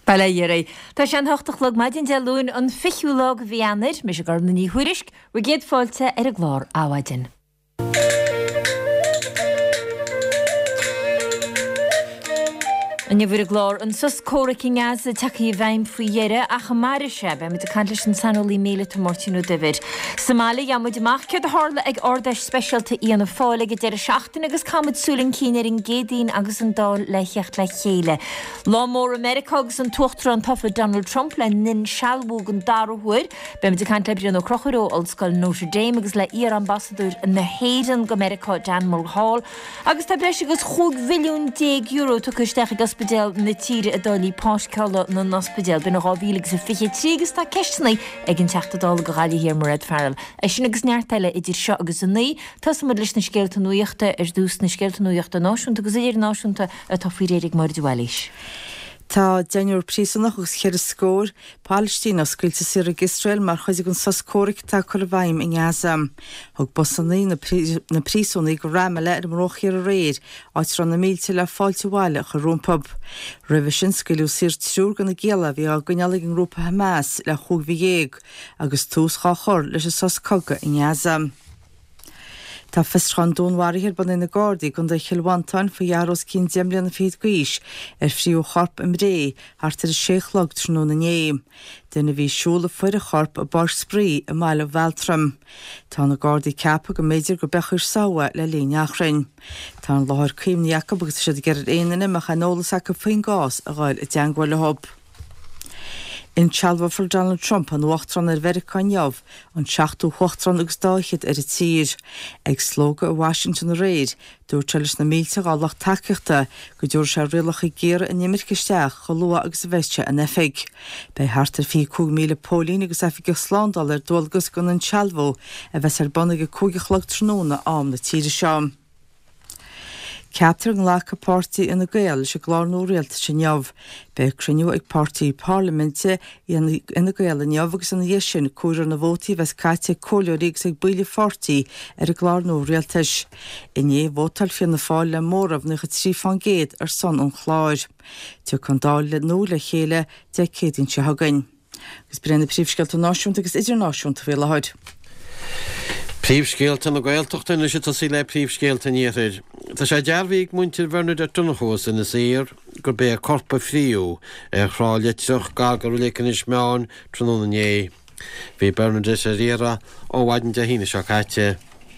Balayere. Tá sé an hochtachlog maidin dealún an fichiúlog bhíanir, mis a gar na ní huirisk, ru géad fáilte ar a glár áhaidin. An bhfuir glár an sus córaking as a takeí bhaim faoiére a chamara sebe mit a canlis an sanolí méle to Martino David. Somalia jamud amach cead a hála ag ordeis specialta íana fála go deir a seachtain agus camad súlin cínar in gédín agus an dál leichecht le chéile. Lá mór America agus an tuachtra an tofla Donald Trump le nin sealbúg an darúhuir, be mit a cant lebrion ó crocharó oldscoil Notre Dame agus le íar ambassador na héidan go America Dan Mulhall agus tá breis agus €1 billiún tucusteach agus Bedel na tíre a dálí páscála na nospedel bin rábílig sa fiche trígus tá ceistnaí ag an teachtadála go gáilí hir mar fearil. Sin agus neartile idir seo agus an ní, tá sa leis na scéalta nuíochta ar dús na scéalta nuíochta náisiúnta agus idir náisiúnta a tá fuiréig mar dúilis. Tá déanúr prísannach agus chéir scór Palestína scuilte si ag Israel mar chuid an sascóric tá chu bhaim in Gaza. Thug bosannaí na prísúnaí go raime le ar mróchéar a réir áit ran na mílte le fáilte bháile chu rúmpab. Ribh sin scuilú sir trúr gan na géala bhí a gnealaigh an grúpa Hamas le chughmhíhéag agus tús chá chur leis a sascoga in Gaza. Tá festrán dónhairithir ban ina Gardaí gon de chilhaintáin fa jaros cín deimblian na féad gúis fríú charp im ré hartar a séchlog trnú na néim. Duna bhí siúla fuir a charp a bar sprí a máile bhheltram. Tá na Gardaí ceapa go méidir go bechar saoha le líneachrain. Tá an láthir cuimneacha agus siad geir éanaine me chanolalas acha faoin gás a gáil a deanghil le hob. In Chalva for Donald Trump an wachtran Vericán neamh an 7ú wachtran agus dáchiad ar a tír. Ag slóga a Washington réid, dúir telis na mílte gállach takeachta go dúir se rialach i géire in Imircisteach go lua agus bheiste an efig. Bei hartar 5,000 pólín agus efig a slándal ar dulgus gon an Chalvo a bheits ar bannig a 2 tróna am na tíre seam. Ceaptar an lecha pártaí ina Gael se glárnú réalta sin neamh. Be criniú ag pártaí parlamente ina Gael in neamh agus an dhéisisin cuair na bhótaí bheits caite cóileorígus ag buile fortaí ar a glárnú réaltais. Iné bhótal fianna fáil le mórmh na trí fangéad ar son an chláir. Tú chun dáil le nó le chéile de cédín se hagain. Gus brenn príomhscéalta náisiúnta agus idirnáisiúnta bhé lehaid. Príomhscéalta na Gaeltachta na sé sí le príomhscéalta níorir. Tá sé dearbhíh muintir bhernad ar tunachós in na séir gur bé corpa fríú ar chráileteach gagur lécanis meán tróna na né. Bhí bernad is a riara ó bhaidin de híine seo caite.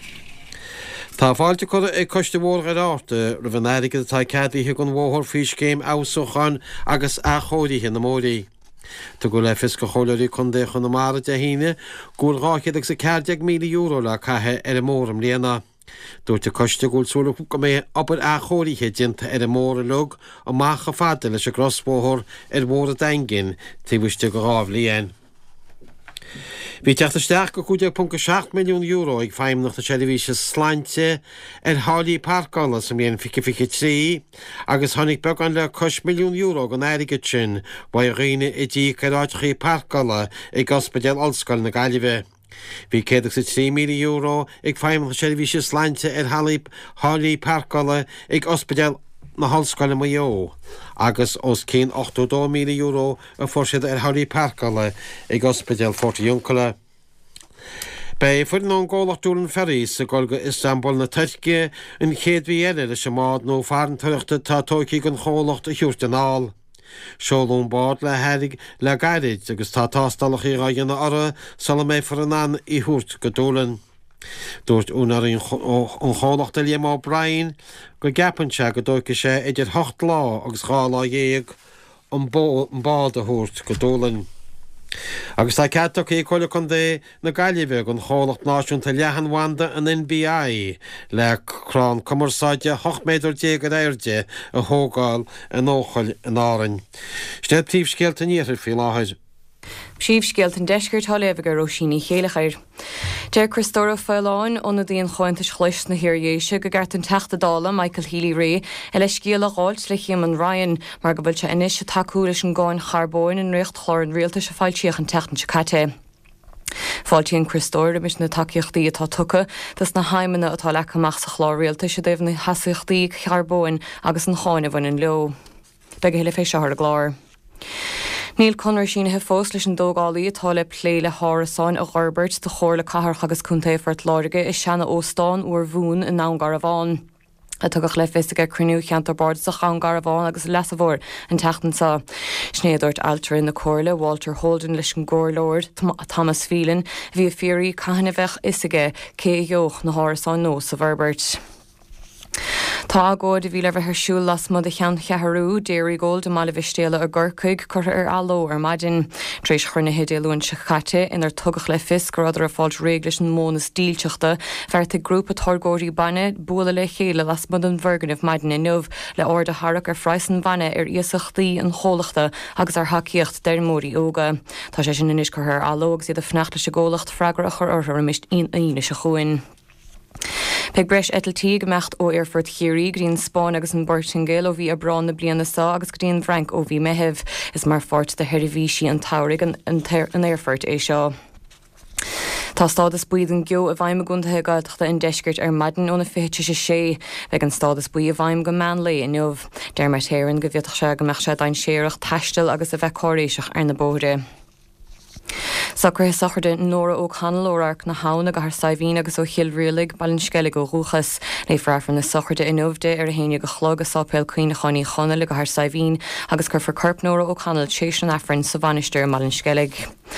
Tá fáilte chu ag coiste mhór ar áta ra bhan airigh atá ceadaíthe gon bhóthir fís céim ásuchan agus a chódaíthe na módaí. Tá go le fisca cholarí chun dé chun na mara de híine gúil ráchiad ag sa €40,000 le caithe ar a móram léana. Dúirte coiste gúil súla go mé obair a chóiríthe dinta ar a móra lug ó macha fada leis a grosbóthir ar móra daingin tíhuiste go rábh líon. Bhí teachtasteach go €2.7 milliún ag feimnach na televíse sláinte ar hálaí parcála sa mbeon fiche trí agus tháinig beagán le €1 milliún go airige sin ba a riine i dtí caráidchaí parcála ag ospidéal oldscoil na Gaillimhe. Bhí €3 milliún ag feimnach na televíse sláinte ar hálaí parcála ag ospidéal na hallscoile Mayo, agus os cén €82 milliún a fórsiad ar hálaí parcála ag ospidéal Fort Ioncola. Bei fuin an ggólachtúlan ferry sa golga Istanbul na Turcia in chéad bhí eile leis sem mád nó fearan tuireachta tá tóicí an chólacht a thiúrt an áil. Seolún bád le heirig le gairid agus tá tástalach í ráigeanna ara sala mé for an an í thuirt go dúlan. Dúirt únar an chólacht a Liam O'Brien go gapanse go dóice sé idir 8 lá agus gála dhéag an bád a thuirt go dúlan. Agus tá ceach é coile chun dé na Gaillimhe an chólacht náisiúnta leathan Wanda an NBI le chrán cumarsáide 8 méidir déag airde a thógáil an óchail an árainn. Snéad príomhscéalta níorir fí láthir. Príomhscéalt an deisgurt tholéimhgar ó síní chéalachair. Deir Christóra Fáileáin óna dtíon chointas chluis na hiréise go gart an teachtadála Michael Healy ré e le scéal a gáilt le chéim an Ryan mar go bhfuil se inis se takeú leis an gáin charbóin an réocht chlár an réalta se fáiltíoch an teachtan se caite. Fáiltíonn Christóra mis na takeíochtaí atá tucha, tas na haimena atá lechaach sa chlár réalta se déobh na hasaíochtaí charbóin agus an cháinna bhain an leo. Beag heile fé seo a glár. Níl conar sin he fós leis an dógálaí atá le pléile hárasáin a Robert de chóir le cahar agus cúntaifart láige is seanna óstáin uair bhún in nágar a bháin. A tugach le fiige cruniú cheantar bord sa chagar a bháin agus les a bhór an teachtan sa snéadúirt altar in na cóirle Walter Holden leis an gcóirlóir Thomas Phelan bhí a fíorí caihanna bheith isige cé dheoch na hárasáin nós a Verbert. Tá agóid a bhí leh thsúil las mud a chean cheathrú déirí ggóil de mála bhistéile a ggurcuig chur ar aló ar maidin trééis churna hédéúin se chatte inar tugach le fis go radidir a fáilt réglis an móna stílteachta fearrta grúpa targóirí banne bula le chéile las mud an bhirganmh maidin in nuh le ord a Harach ar freisan banne ar iasachtaí an chólachta agus ar haíocht deir mórí óga. Tá sé sin inis chu ar alógus iad a fneachta se ggólacht freigra a chur orthar a mist aine se chuin. Peg breis etaltí go mecht ó Airfurt Chirí, Green Spáin agus an Burtingale ó bhí a brán na bliana sa agus Green Frank ó bhí meheh is mar fort de Herivisi an Taurig an Airfurt é seo. Tá stádas buid an geo a bhaim a gúntathe gáilteachta in deisgirt ar maidin óna féte sé beag an stádas buí a bhaim go man le in nuh deir mar téann go bhíoach se go meach se dain séireach taistil agus a bheith choiréiseach ar na bóide. Sacr sacharde Nóra ó Canalórach na hána go saimhín agus ó chiilriúlig ballin sceile go rúchas le freifran na sacharde inmhde ar a héine go chlog a sápéil cuioine chaní chonala go saimhín agus gur curp Nóra ó Canal tééis an affran sa bhanisteir mallin sceig.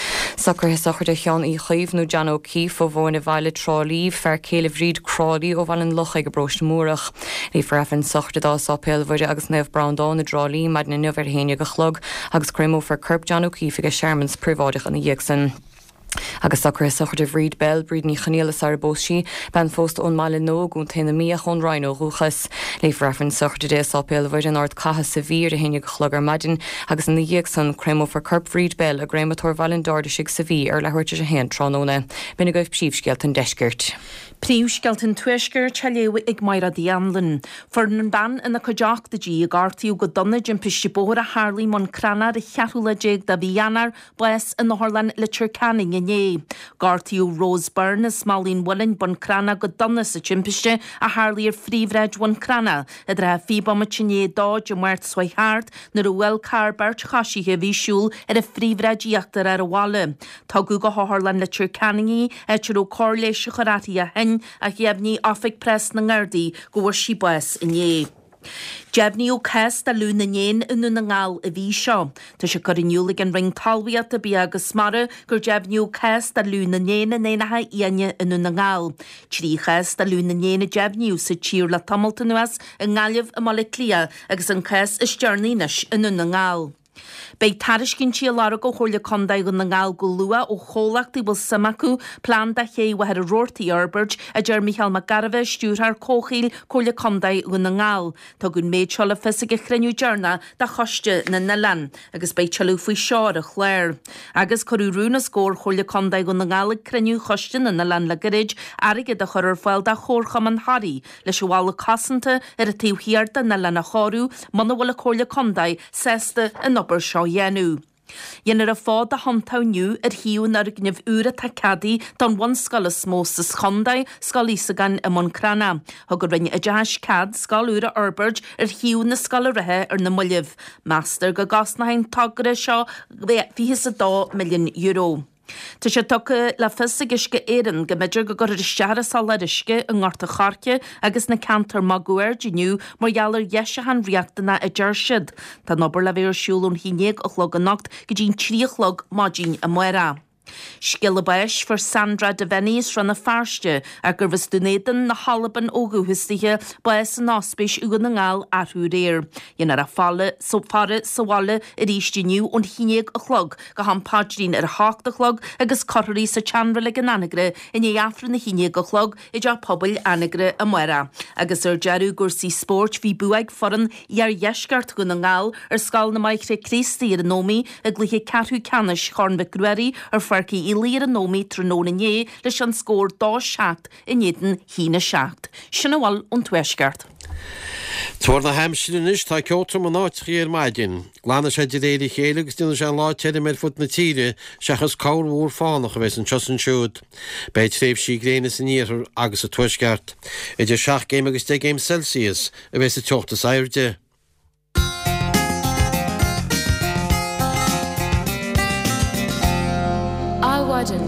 Sacr sacharde chean í chaomh nó Jan O'Keefe ó bhin a bhaile trálíh fer céileh ríd crálí ó bhhain locha go broist múrach. Le freifran sacharde dá sápéil bhide agus neh Browndáin na drálíí maid na nuh ar héine go chlog agus cruimó fer curp Jan O'Keefe go Shermans príváideach an dhéagsan. Agus sacr sacharde bhríd bell bríd ní chanéala ar bósí ben fósta ón máile nó gún taine míoch ón Rhino rúchas. Le freifran sacharde dé sápéil bhid an ard caithe sa bhír a héine go chlog ar maidin agus na dhéagsan cruimó for curp bhríd bell a gréimetóir bhailin dáirde sig sa bhí ar lehuiirte a héan trónóna. Bina goibh príomhscéalt an deisgirt. Príomhscéalt an tuisgur teléha ag maira díanlan. For an ban ina chuideach de dí a gartíú go donnaid an pisibóir a Harlí mon cranar a cheatúla déag da bhíanar bues in na Harlan le Turcanning inné. Gartíú Rose Byrne is Malín Willin bon crana go donna sa timpiste a Harlí ar phríomhreid one crana a dre fíbama tinné dáid a muirt swaithart nar a bhfuil car bert chaisithe bhí siúl ar a phríomhreid íachtar ar a bháile. Tá go Harlan le Turcanningi ó cóirléise chorátaí a hen a gheabní affic press na ngardaí go bhfuair sí bues inné. Jební ó cest a lú na néin inú na ngáil a bhí seo. Tá sé chuirniuúla an ring talbíat a bí agus smara gur jební ó cest a lú na néna nénathe íine inú na ngáil. Trí cest a lú na néna jebníú sa tír le tamilta nuas a ngáileh a mala clia agus an cest is tearníis inú na ngáil. Bei tariscin tí lara go chóirle condaid go na ngáil go lua ó chólachtaí bul samacú plán de ché wahar a roirtaí Arbert a dear Michael McGarvey stúrthar cóchail chóirle condaid go na ngáil. Tá gon méid seola fisaige chreniu dearna de choiste na nalan agus bei teú faoi seár a chléir. Agus choú rúna scór chóirle condaid go na ngála chreniu choiste na nalan le garid aige de chur fáil de chórcham an Harí leis bhála casanta ar a tíomhhiarta na lena chorú mana bhfuil chóirle condaid sesta in obair seo dhéanú. Dhéanar a fád a hantániu ar hiú nar gnineh úra tacadí don bhain scoil smós sa chondaid scoilísagan i món crana. Thugur rinne a deis cad scoil úra Arbert ar hiú na scoil rathe ar na muileh. Master go gas na hain tagra seo €2 milliún. Tá sé tucha le fisagisce éan go méidir go gur isteara salarisce an ngharta charce agus na cantar magúir diniu margheallar dheise an riachtainna a deir siad. Tá nobar le bhéir siúlún hínéag a chlog a nacht go dín tríochlog mádín a muire. Skillabais for Sandra de Venice ran na farste a gur bhs dunéan na halaban ógúhuistathe bues an áspéis ugan na ngáil arthú réir. Dhéanar a fáile fare saháile a rístiniu ón hínéag a chlog go hampádrín ar hácht a chlog agus choirí sa teanra an anagre in éafran na hínéag a chlog i d pobl anagre a muire. Agus ar dearú gursaí sport hí buaig foran ar dheisgart go na ngáil ar scáil na maiicre Christí ar an nóí a gluthe carthú canis chornbe gruirí ar farci I líar an nóí tróna né leis an scór 2-7 in éan hína 7. Sinna bháil ón tuisgart. Tuair na heimsúnis tá ceoltar an áitríar maidin. Glána sé de réidir chéile agus dúna sé an láiteide mé fut na tíre seachas cáhúór fánach a bheits an tos an siúd. Beit tréimh sí gréine san níar agus a tuisgart. Idir 7 géim agus 10 géim Celsius a bheits a teochtas airde. maidin.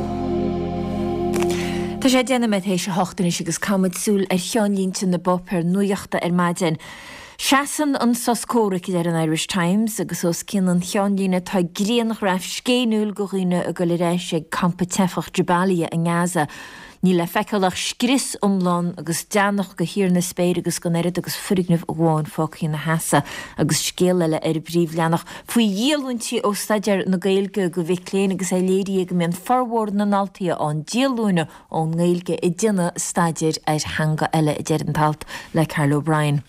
Tá sé déanana me éis se hochtanis agus camadsúil cheanlínta na bopper nuoachta maidin. Seaan an soscóric ar an Irish Times agus os cin an cheanlína tá gríanach raibh scéúil go riine a go le rééis ag campa tefach Jabalia a Gaza. Ní le feiceach scris umlán agus deannach go hir na spéir agus go nerid agus furignah bháin fóchaí na heasa agus scéile ar bríomh leannach. Fuoi díalúintí ó staidir na gailge go bhíh léin agus é léirí go mbeon farhór na náltaí an díalúna ón gailge i dtine staidir ar hanga eile i deireantalt le Carl O'Brien.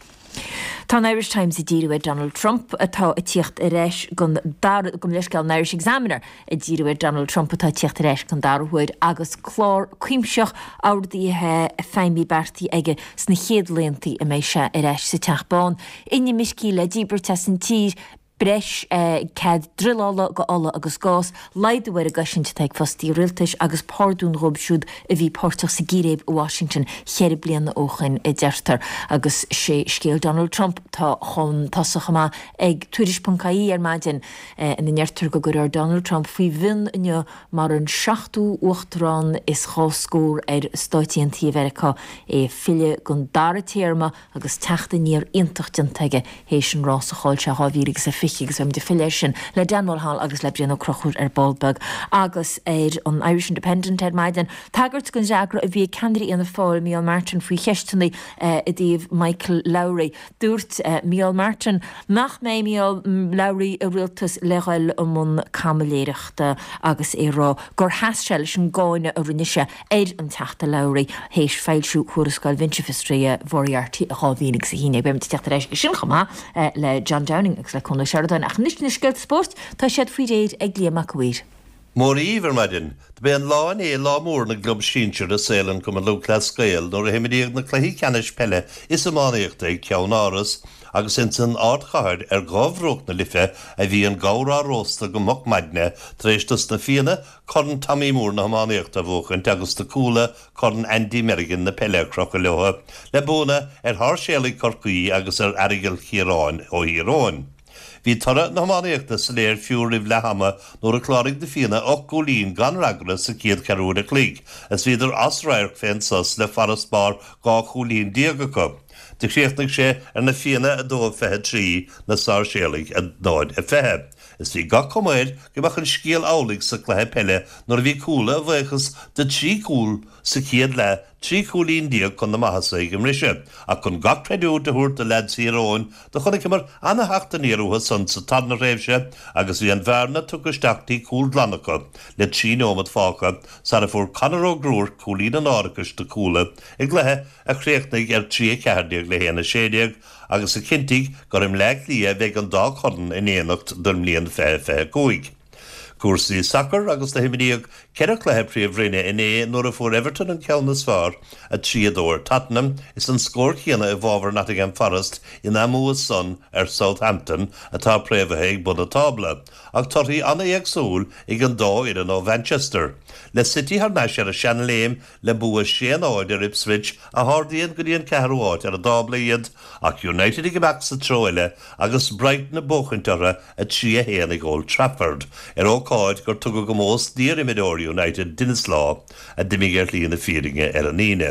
Tá Irish Times i ddíriúir Donald Trump atá i tíocht a réis gom leisceil Irish Examiner i ddíriúir Donald Trump atá tíocht a réis gan darhuiid agus chlár cuimseach ádaíthe féimí bertaí aige sna chéadléontaí i méid se i réis sa teachbán. Inni miscí le díberta san tír breis cad drillála go alla agus gás, leidhfuir a gasint teag fostí rialtais agus pardún robsúd a bhí pórtach sa gíréib Washington cheir bliana óchain i deirtar agus sé scéal Donald Trump tá chun tasachama ag tuiris.caí ar maidin in neirtar go gur Donald Trump faoi bhín inne mar an 7ú uachtarrán is cháscór ar Stáití America fille gon dara téarma agus teachta níor intachtain teige hééis an rás a cháil se hávírig sa fichigus am de filisin le Danmol Hall agus le Brianna Crochúr ar Baldbug agus an Irish Independent maidin. Taggart gon deagra a bhí candidaí an fáil Mial Martin faoi cheistanaí i dtíobh Michael Lowry. Dúirt Mial Martin nach mé Mial Lowry a rialtas legail am camaléireachta agus érá gur heasseil sin gáine a rinneise éid an teachta Lowry hééis feilsú chuirascail Winchefistria Moriarty a cháhínig sa híine. Bim teachta rééis sin chamá le John Downing agus le chuna Sheridan ach nisna scilt sport tá siad faoi réad ag líamach uair. Mór íver maidin, de ben láin lámór na glob síintir a Saolan go an lúclas scéal nóair a himiríag na cluichí ceannis pelle is a mánaíochta ag ceann áras agus in san ardchaid ar gábhrócht na life a bhí an gárá rósta go moc maidne tréistas na fianna chun Tommy Moore na mánaíochta bhóchaint agus de cúla chun Andy Merrigan na pelle crocha leotha le buna ar thárséalaigh Corcaí agus ar airigil Chiaráin ó Híráin. Bhí tora na mánaíochta sa léir fiú rih lehama nóair a chláraigh de fianna och gólín gan ragra sa céad cearúna clíg, as bhíidir as rairc fénsas le faras bar gá chólín díagacha. De chréachnaigh sé ar na fianna a dóibh fethe trí na sáirséalaigh a dáid a fethe. Is bhí ga coméid go bach an scéal álaigh sa chluthe pelle nóair a bhí cúla a bhechas de trí cúl sa céad le trí cúlín díag chun na maithasa ag imrise, a chun gach treidú de thuairt a lead Híráin do chunig mar anna heachta níorútha san sa tarna réimse agus bhí an bhearna tugusteachtaí cúl glanacha le trí nómad fácha sa a fuair canaró grúr cúlín an árachas de cúla ag lethe a chréachnaigh ar trí ceardiag le héana séideag agus a cintigh gur im leag lia bheith an dá chodan in éanacht don mlíon fé góig. Cuasaí soccer agus na himiríag ceadach lethe príomh rinne in nóair a fuair Everton an ceannas fearr a tríadóir. Tottenham is an scór chéana i bhábhar Nottingham Forest in amúas son ar Southampton atá préomhathe ag bun a tábla, ach torthaí anna agsúil ag an dó idir ó Manchester. Le City har neis ar a seanléim le bua séan áid ar Ipswich a hádaíonn go dtíon cearúáid ar a dábla iad ach United ag imeach sa troile agus Brighton na bóchaintara a trí a héana ag Old Trafford. Cáid gur tuga go mós díar imidóir United dinas lá a dimigir líon na fíringe ar an íine.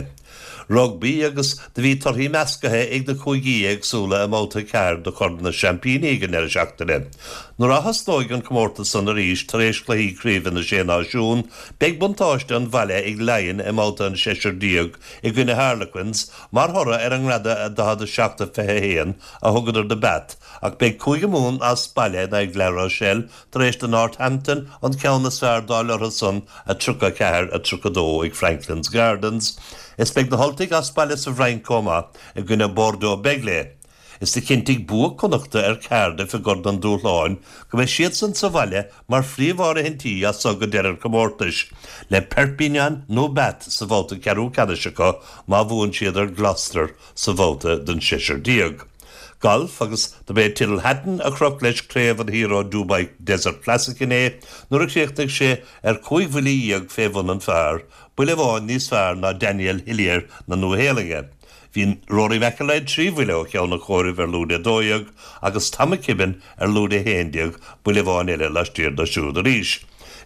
Rugby agus de bhí torthaí meascathe ag na chuigí agsúla a móta cearr do chuir na Champagne igen ar seachtaine. Nuair a hasnóigh an comórta san a ríis tar éis chluichí críomh na sénáisiún, beag buntáiste an bhaile ag leighin i móta an séisiir díog i gcuine Harlequins mar thora ar an gradda a dahad a seachta fethe héan a thugadidir de bat, ach beag 5 mún as baile na ag leire sell tar éis de Northampton an ceannas fearr dáil son a truca ceair a trucadó ag Franklin's Gardens. Is beag na holtaigh as baile sa bhrein coma i gcuine Bordeaux Begley. Is de cintigh bua connachta ar Cardiff a Gordon Dúláin go bheith siad san sa bhaile mar phríomhhara hintí a sogad deireadh comórtais. Le Perpignan nó Bat sa bhóta cearú Cadaiseacha má bhuain siad ar Gloucester sa bhóta den séisiir díog. Golf agus de bé Tyrrell Hatton a chrop leis cléamh an híró Dubai Desert Classic in nuair a chréachtaigh sé ar 5 bhilíag féhhan an fearr, buile bháin níos fearr ná Daniel Hillier na Nuhéalaige. Bhín Rory McIlroy 3 bhile ceann na chóirimh ar lúda dóiag agus Tommy Kibben ar lúda héindiag buile bháin eile leis tíir do siúd a ríis.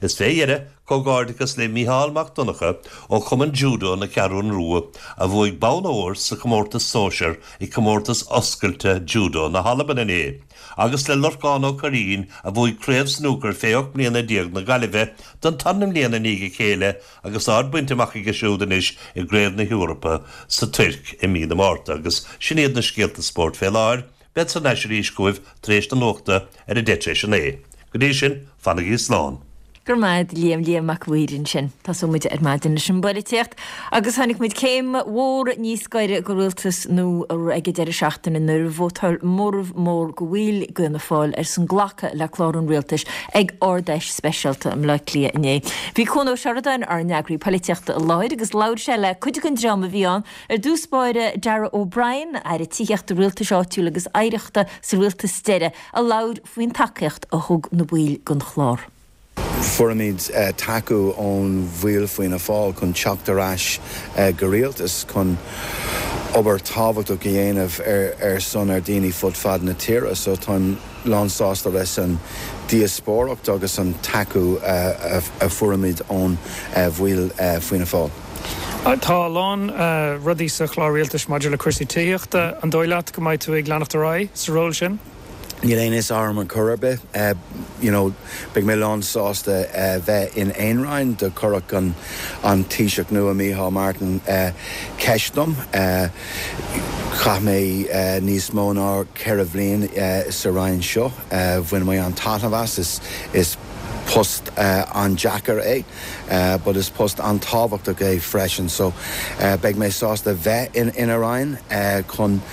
Is féire cógáardachas le Mícheál Mac Donacha ó chumann judo na cearún rua a bhuaigh bánaóir sa comórtas sóisiir I comórtas oscailte judo na Halaban in Agus le lorcán ó Carín a bhuaigh craobh snooker féoch bliana díag na Galibhe don tannim bliana níige chéile agus ardbuinte amach I gisiúdanis I gréad na Europa sa Turc I mína Márta agus sinnéad na scialta sport fé láir bet sa neisiirí scuibh tréis na nóchta ar a detréis an Godé sin fanna í slán. Gur maid líam mac bhuiirin sin, Tá muid ar maidin sin buirteocht, agus tháinig muid céim mhór níos gaiire go bhfuiltas nó ag deidir seachtain in nuair bhótáil mór go bhfuil gona fáil ar san ghlacha le chlárún rialtais ag ordeis speisialta am le lia inné. Bhí chunó searadain ar neagraí politeachta a láid agus láir se le chuide an drama bhí an ar dúspáire Dara O'Brien ar a tíochtta rialtas áitiúil agus éireachta sa rialtas steire a láir faoin takeocht a thug na bhuail gon chlár. Furamid taku on bhuiil faoin a fáil chun teachtarráis go rialtas chun obair tábhacht go dhéanamh ar son ar daoine fud fad na tíre, so tá lánsásta leis an diaspóracht agus an taku a furamid ón bhuiil faoin a fáil. Tá lán rudí sa chlár rialtas maidir le cuasaí tíochta an dóileat go mbeidh tú ag leannacht a rá sa ról sin. Nilénis arm an curbe, big mé lánsásta bheith in Einrein de curach an tíiseach nua Mícheál Martin ceistom. Cha mé níos mó ná ceithre bhliain sa rainn seo, bhain mé an taitnamhas is post an Jackar but is post an tábhacht é freisin, so beg mé sásta bheith in a rainn chun,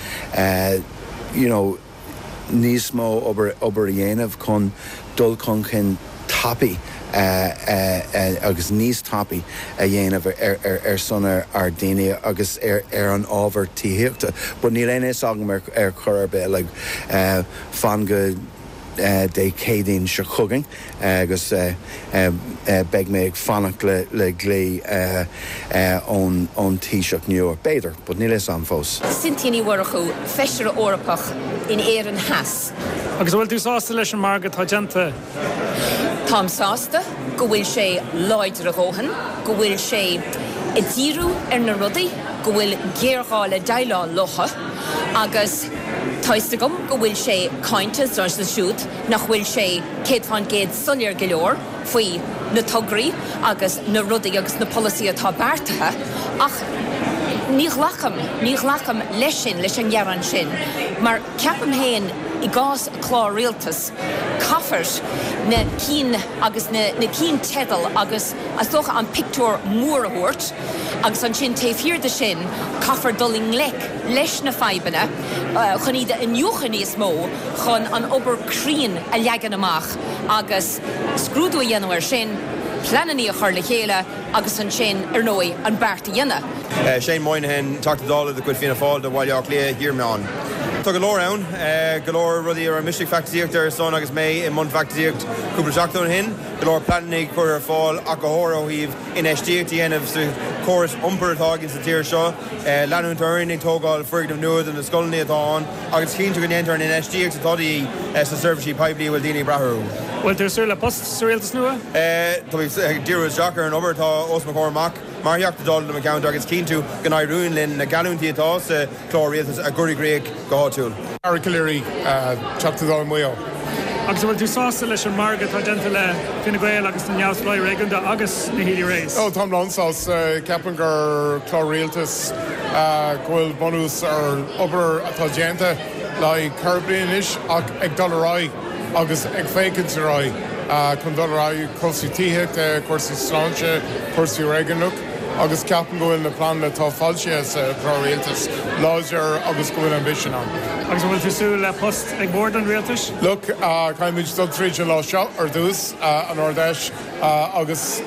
níos mó obair dhéanamh chun dul chun cin tapi agus níos tapi a dhéanamh ar son ar daine agus ar an ábhar tííochta. But ní léine agam ar churbe le fan go dé cédaín se chugging agus beg mé ag fannach le glé ón tíiseach nuair béidir, but ní leis an fós. Sintíní warchu feisir orpach in éan has. Agus bhfuil tú sásta leis an margad tá genta? Tám sásta, go bhfuil sé láidir a ghóhan, go bhfuil sé i ddíriú ar na rudaí, go bhfuil géargála dailán locha, agus Táiste gom go bhfuil sé caintes dros na siúd nach bhfuil sé céadfán géad sulir go leor faoi na tugraí agus na rudaí agus na policy atá beartathe ach ní ghlacham leis sin leis an ghearan sin mar ceapam héin I gás a chlár rialtas caffers na cín agus na cín tedal agus as dócha an pictúr mór a thuirt agus an sin taobhfhiar de sin caffar dulling leis na feibanna chun iad in nuchan níos mó chun an obair crín a leagan amach agus scrúdú a dhéanamh sin planan í a chuir le chéile agus an sin ar nói an bearta dhéana. Shane Moynihan talked to all of the good Fianna Fáil the Wild Clear here me on. Tá go leor ann, go leor rudí ar misisiigh factaíocht ar son agus mé in mun factaíocht cúpla seachtain hin, go leor plannig chuir ar fáil ach go thóraíomh in eistíocht dhéanamh sa choras iompar atá gin sa tíir seo, leanúint ag tógáil frigadm nuad an na scoilnaí atá an, agus cinnte go néantar in eistíocht atádaí sa serviceí piblií bhfuil daoine brathú. Bhfuil tú suir le post sa rialtas nua? Tá bhíh díras Jackar an obair tá os mo chomach, mar heachta dul na account agus cinntu gan rún linn na galúntaí atá sa chlár rialtas a gurí gréig go háitiúil. Eric O'Leary, chapter dá muo. Agus bhfuil tú sásta leis an margad tá genta le Fine Gael agus na neamhspleoir réigúnta agus na hílí rééis. Tá lánsáis ceapan gur chlár rialtas gohfuil bonús ar obair atá genta le carblion is ach ag dollarráid agus ag fécinn sa ráid chun dollarráid cuasaí tithe, cuasaí sláinte, cuasaí réigeanach agus ceapan gohfuil na plán le tá fáilte sa chlár rialtas láidir agus gohfuil ambition an. Agus bhfuil tú súil le post ag bord an rialtas? Look, caiimiid dul tríd lá seo ar dús an ordeis agus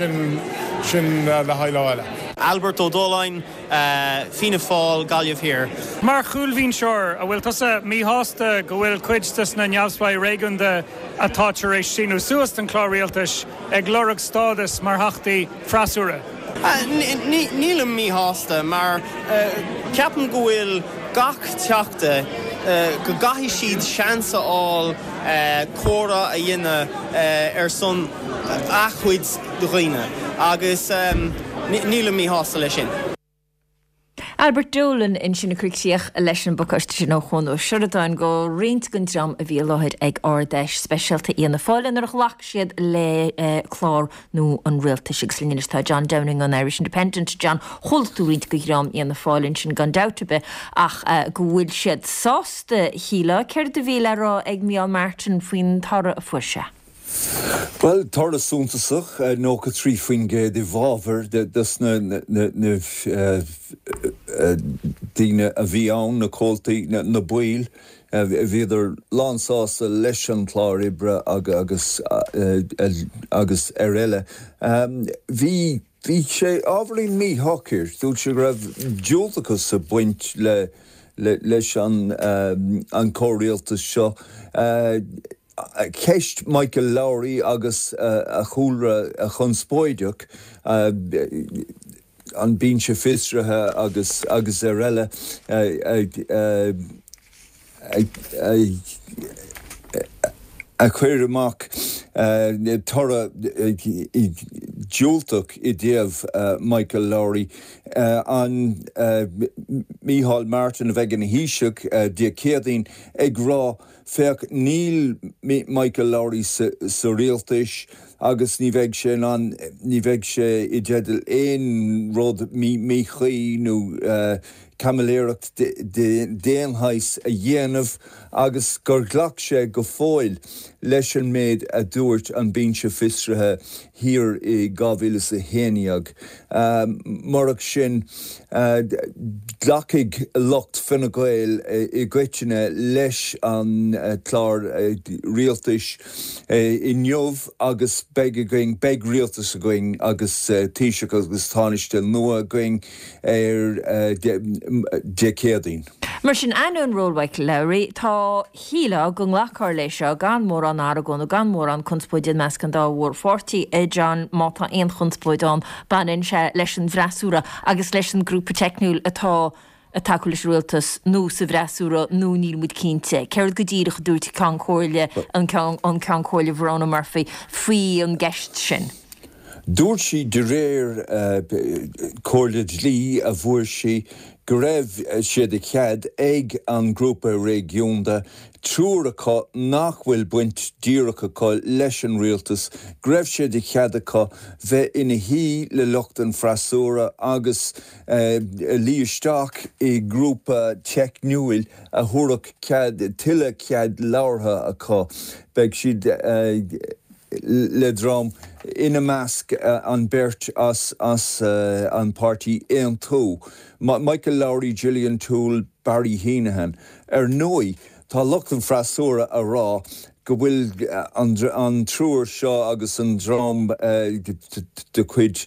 sin le haileáile. Albert O'Doline, Fianna Fáil, Gaillimh here. Mar chúlhín seoir a bhfuil tusa míthásta go bhfuil cuidstas na neamhspleoir réigúnta atátar éis sinú suas an chlár rialtas ag glórach stádas mar thachtaí freasúra. Nílam míthásta mar ceapan go bhfuil gach teachta go gahí siad seansa áil córa a dhéine son achuid do roine agus níla mí hásta lei sin. Albert Dolan in sinna cruicíoch a leis an bucast sin ó chun ó siúdain go riint gon dram a bhí láid ag ádeis speisialta íana fáilin ar lach siad le chlár nó an rialtas agus líonistá John Downing an Irish Independent John holtú riint go gram íana fáilin sin gan dátabe ach go bhfuil siad sásta híla ceir de bhíle rá ag Mial Martin faoin tara a fuise. Well, tar a súntasach nó go trí faoin de bháver dus na díine a bhí ann na cóiltaí na buil bhíidir lánsásta leis an chlár ibre agus eile. Bhí sé ábhairlín mí hocair, dúirt sé go raibh dúiltachas sa buint leis an cóiríaltas seo. Ceist Michael Lowry agus a chúlra a chun spóideach an bín se fistrathe agus eile a chuir amach tora dúilteach I déobh Michael Lowry an Micheál Martin a bheith an híiseach dia céadaín ag rá feach níl Michael Lowry sa rialtais agus ní bheidh sé I déadal éon rud mí chaí nó camaléireacht déanhais a dhéanamh agus gur ghlach sé go fáil leis an méid a dúirt an bín se fistrathe hir I 2011. Marach sin glacaigh lucht Fine Gael I gcuiteanna leis an chlár rialtais I neomh agus beg rialtas a going agus tíiseach agus táiste nua going de céadaín. Mar sin anún Rollwick Lowry tá híla go nghlachar lei seo gan mór an Aragon gan mór an chunspóidin meascan dá bhór 40 John mátá aon chunspóid an banin se leis an bhreasúra agus leis an grúpa techniúil atá a takeolas rialtas nó sa bhreasúra nó níl muid cínte. Ceir go ddíireach dúirt can cóirle an can cóirle Verona Murphy faoi an gceist sin. Dúirt si de réir cóirle lí a bhuair si go raibh siad a chead ag an grúpa régiúnta trúracha nach bhfuil buint díracha có leis an rialtas, go raibh siad a chead acha bheith ina hí le lucht an freasúra agus líosteach I grúpa techniúil a thuradh tuile cead láirtha acha beidh siad le drám ina measc an beirt as an party éan tú. Michael Lowry, Gillian Toole, Barry Heenahan nói tá lucht an freasúra a rá go bhfuil an trúr seo agus an drám de chuid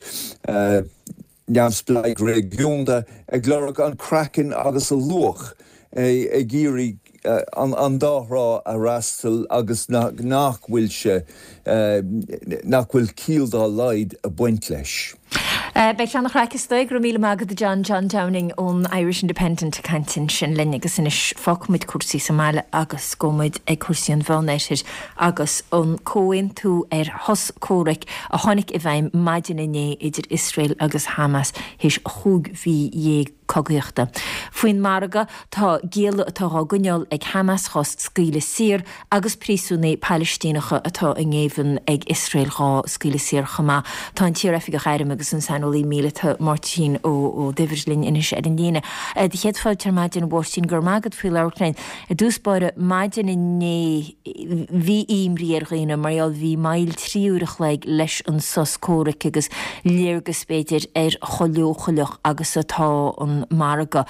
neamhspleig régiúnta ag leorach an crackin agus a luach ag géirí an dárá a rastal agus nach bhfuil se nach bhfuil cíaldá laid a buint leis. Bei cheannach raiciste go míle mágad a John Downing ón Irish Independent Cantin sin lenne agus inis fácmuid cuasaí Somáile agus gomid ag cuasaí an bhilnéisir agus ón cóin tú hos córic a tháinig I bhaim maidin inné idir Israel agus Hamas hís chúg bhí dhé cogaíochta. Fuoin marga tá géal atá gunneol ag Hamas chost scaoile sír agus prísúna Palestínacha atá in ngéhann ag Israel rá scaoile sír chumá. Tá an tíor efig a chairim agus an sanolí míle Martin ó Diverslín inis ar an dhéine. De chéad fáiltar maidin bhórstín gur mágad faoi leirchlein a dúspáire maidin inné bhí imrí ar ghéine marall bhí mail tríúrach leis an sos córic agus léargus béidir ar choleoch agus atá an marga.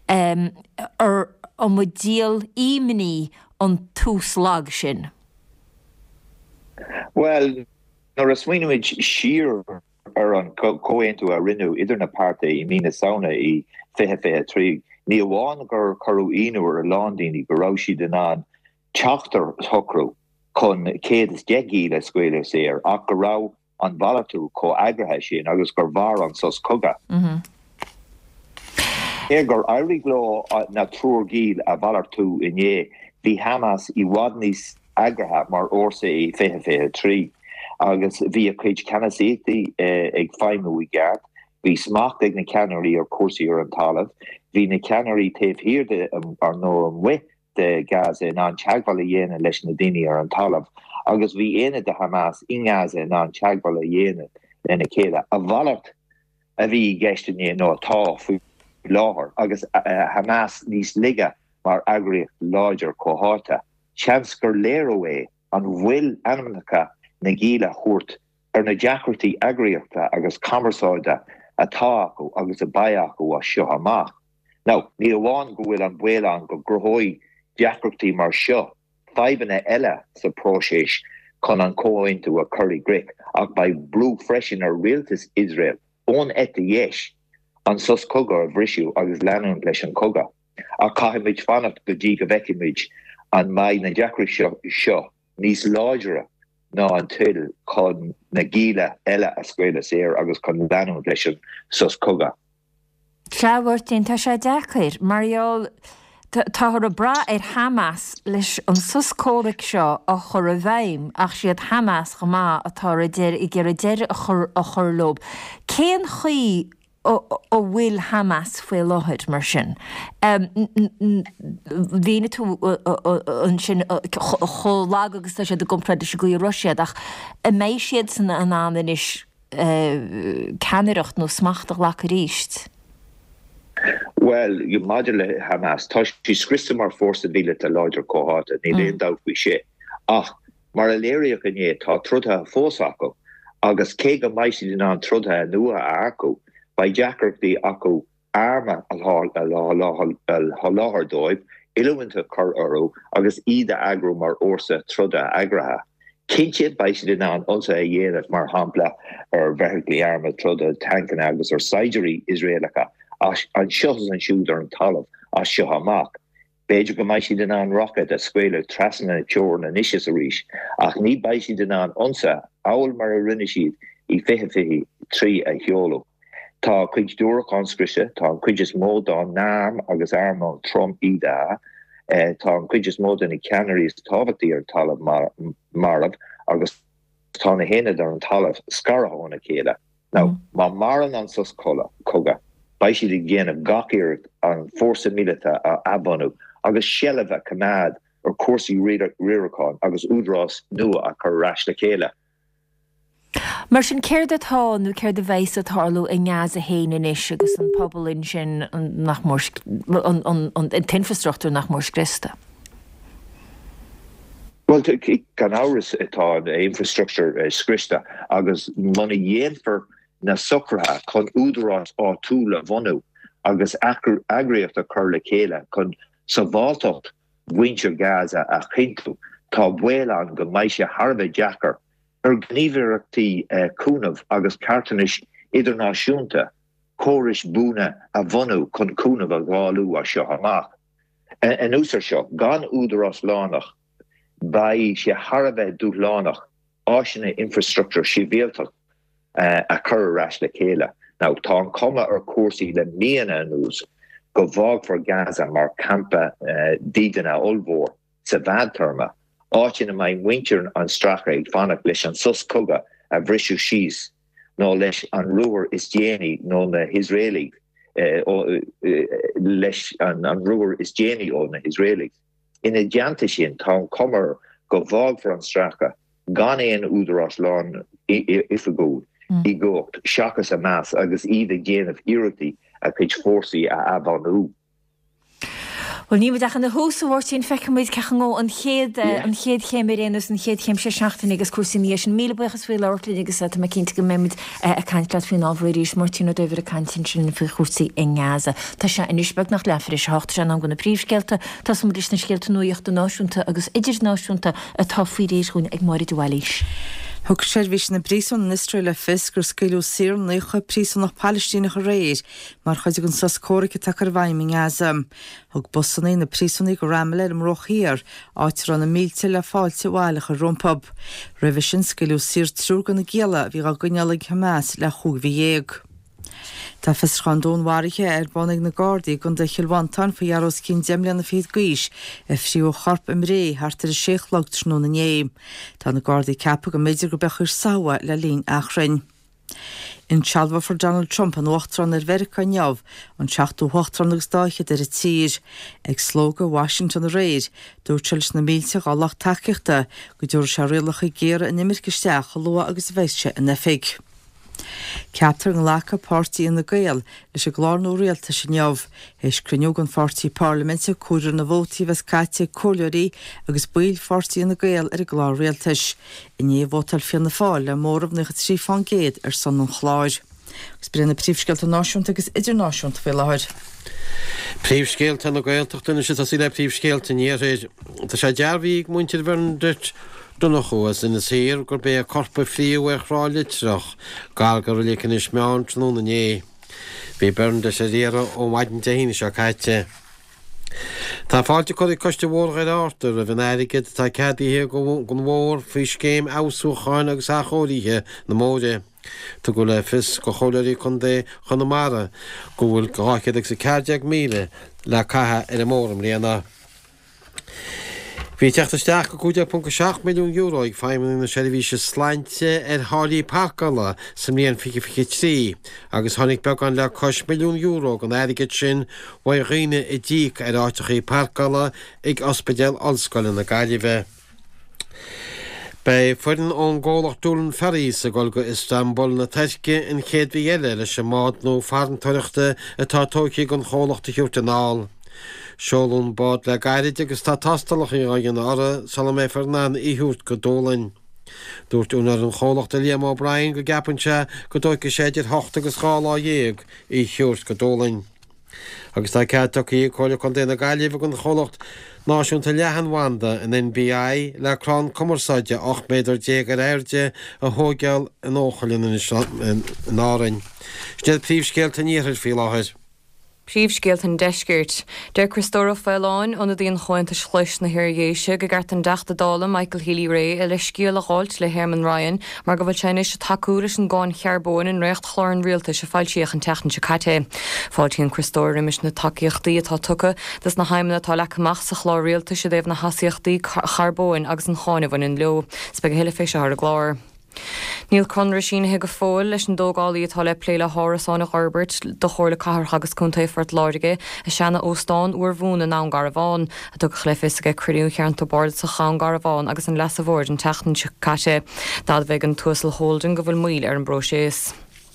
Ar an mu díal ímaní an túslag sin? Well, nor a swinimid sheer ar an cointu a rinnu idir na parte I mina sauna I fehe trí ní bháin gur choú inú ar a landíní go ráisi den an teachtar thocrú chun céad is deagí le scoile séir ach go rá an bhalatú có agrathe sin agus gur bhar an sos coga. Egar Iriglo na Trúr a Valar tú iné hí Hamas I wadnís agraha mar orsa I fehe trí agus hí a chuid canasíti ag feimú I gart hí smacht ag na cannerí ar cuasaí ar an talamh hí na cannerí taobh hiirde ar nó an we de Gaza in an teagháil a dhéana leis na daoine ar an talamh agus bhí éine de Hamas in Gaza in an teagháil a dhéana lena chéile a bhallart a bhí gceistení nó atá faoi láthir agus Hamas níos liga mar agriocht láidir cóháta chans gur léiré an bhfuil anamnacha na gíle chuirt ar na deachirtaí agriochta agus commerceáide atá acu agus a baile acu a seo amach. Now, ní amháin go bhfuil an bhuileán go grthóidh deachirtaí mar seo feibanna eile sa próisis chun an cóhaintú a chuirí gric ach ba brú freisin ar rialtas Israel ón éta dhéis an sus coga a bhrisú agus leanún leis an coga. A caiimiid fannacht go dtí go bhheicimiid an maid na deachir seo níos láidere ná an tuil chun na gíle eile a scuile séir agus chun leanún leis an sus coga. Treabhirtín tá sé deachir, Mariol tá a bra ar Hamas leis an suscóric seo a chur a bhaim ach siad Hamas go má atá a deir I ggéir a deir a chur lob. Céan chuí ó bhfuil Hamas faoi láthid mar sin. Bhíine tú an sin cholág agus tá sé de gomprad se goí Russiad ach a méid siad san an anan is canireacht nó smachtach lecha ríist. Well, you module Hamas, she's Christa mar force vile te larger cohort and they end out we shit. Mar aleria can ye ta trutha fosako, agus kega maisi din an trutha nua ako, by jacker the ako arma al halahar doib, illuminta cur uro, agus ida agro mar orsa trutha agraha. Kinchit baisi din an unsa a yen mar hampla, or vertically arma trutha tank and agus or surgery Israelica. An shows an shooter an talamh a seo amach. Beidir go maiisi den an rocket a squéile trasan a teor an isise a ríis, ach ní baisi den an onsa, áil mar a rinne siad I fehe trí a heolo. Tá cuid dúrach an scrise, tá an cuides mód an náam agus arm an trom ida, tá an cuides mód in I canaries tábhatí ar talamh marab, agus tá na héine ar an talamh scarah an a chéile. Now, má maran an sus coga, Baisi de géanamh gachir an forsa milita a abonu, agus shellah a camad or corsi riricán agus údrás nua a chur rais le chéile. Mar sin céir atá nó céir de bhéis atálú I ngeas a héanaan is agus an poblin sin nach an infrastructúr nach mór scrista. Well, gan áras atá an infrastructure scrista agus muna dhéanfar na sucratha chun údarás á túla bhonú agus agriocht a chur le chéile chun sa bháltocht winter Gaza a chintú tá bhuileán go maiise Harbh deachar ar gníomhaireachtaí cúnamh agus cartanis idirnáisiúnta córis búna a bhonú chun cúnamh a gáilú a seo amach. An úsar seo gan údarás lánach ba sé Harbh dú lánach áisina infrastructure sibhialtach a chur rais le chéile. Now, tá an cuma ar cuasaí le míana nús go bhág for Gaza mar campa dídana olbhór sa bhadterma. Áitina mai winter an stracha ag fannach leis an sus coga a bhrisú síos nó leis an ruúr is déanaí nó na Israeli leis an ruúr is déanaí ó na Israelis. Ina deanta sin tá an cumar go bhág for an stracha gan éon údarás lán ifagód. I gocht seachas a más agus iad a géanamh iiritaí a chuid fórsaí a abhanú. Well, ní ach an na hósahhair sin fechamid cechan ó an chéad chéimiréanus an chéad chéim sé seachtain agus cuasaníos an míle buchas bhfuil áirlainn agus a cinnta go méid a caiintlaat faoin ábhrééis martína dóibhar a caiintin sin fa chósaí in Gaza. Tá se inisbeg nach lefaris hácht se an gona príomhsceilta, tá som na sceilta nuíochtta náisiúnta agus idir náisiúnta a tá faoi rééis chuin ag máirí dohhailís. Thug seirbhís na brísún na Israel fis gur scailú sír nucha prísún nach Palestínach a réir, mar chuid gon sascóric take ar bhaim in Gaza. Thug bosannaí na prísúnaí go ramla am rochíar áitir an na mílte le fáilte bháilach a rompab. Revision scailú sír trú gan na géala bhí a gneala Hamas le chughmhí dhéag. Tá fis dónhaige bonnig na Gardaí gon de Chilhhaintan fa jaros cin demlian na féad gaiis fríú charp im ré hartar a séchlacht nó na néim. Tá na Gardaí cappa go méidir go bechar saoa le lín achrain. In Chalva for Donald Trump an Wachtran Verca neamh an 8 agus dáiche ar a tír ag slóga Washington réir dúirtils na mílte gáach takeachta go dúir se rialacha géire in imircisteach lua agus bheitse in efig. Ceaptar an lecha pártaí in na Gael leis a glárnú réalta sin neamh éis cruniú an pártaí parlamente cuaireann na bhótaí bheits caite cóileoirí agus buil pártaí in na Gael ar a glár réaltais. I ní bhótal fianna fáil le mórmh na trí fangéad ar san an chláir. Gus brenn na príomhscéalta náisiúnta agus idirnáisiúnta fé láthir. Príomhscéalta na Gaeltachtaí sé sí le príomhscéalta níir Tá sé dearbhí muintir bhar dut Donna chuas in na séir gur bé a corpa fríú ar chráilitrach gágur a lécan is meán trú na né. Bé bern de sé réra ó maidin déhíine se caite. Tá fáilte chuir coiste bhórgad átar a bhín airigid tá cadíthe go mhór fao céim ausúcháin agus achóiríthe na móide. Tá go le fis go cholaí chun dé chunamara go bhfuil goáiciad ag sa 40,000 le cathe ar a móram réana. Bhí teachtasteach go 2.6 milliún euro ag feimmen na seirbhíse sláinte ar hálaí parcala sa mbliain 2023 agus tháinig beagán le 2 milliún euro gan airigid sin bhaid riine i ddíc ar áiteachí parcala ag ospidéal Allscoile na Gaillimhe. Bei fuireann ón ggólach dúlan ferrí sa Golga Istanbul na teisce in chéad bhí eile leis sem mád nó farantóireachta atá tóicí gon chólachta hiúrtanáil. Seolún bád le gairid agus tá tastalach í an ara sal mé farnáin íhút go dólainn. Dúirt únar an chólachta Liam O'Brien go gapanse go dóice séidir 8 agus chála dhéag í hiúrt go dólainn. Agus tá ceadtaí chola chun déna Gaillimhe gon cholacht náisiúnta lehan Wanda in NBI le crán commerceide 8 méidir déag ar airde a thógeal an óchalinn in árainn. Snéad príomhscéalta níorir fí láthir. Príomhscéalt an deisgirt. Deir Christóra Fáileáin óna dtíon chointe chluis na hiréise go gart an deachtadála Michael Healy Ray a le scíal a gáilt le Herman Ryan mar go bhfuil séine se takeúris an gáin chearbóin in récht chlárin rialta se fáiltíoch an techan se caite. Fáiltíon Christóra imis na takeíochtaí atá tucha dus na haimna tá lecamach sa chlár rialta se déobh na hasíochtaí charbóin agus an cháinehhain in leo speg heile féise ar a glár. Níl Conra sin he go fóil leis an dógáí atá le pléile hárasánach Herbert do chóirla cahar agus chunta fort láige a seanna óstáin uair bhúna ná gar bháin a do chléfis a cruú chearanta bord sa chán gar bháin agus an lesa bhór an teachtan se caite dad bheith an tuasal holding go bhfuil muil ar an broséis.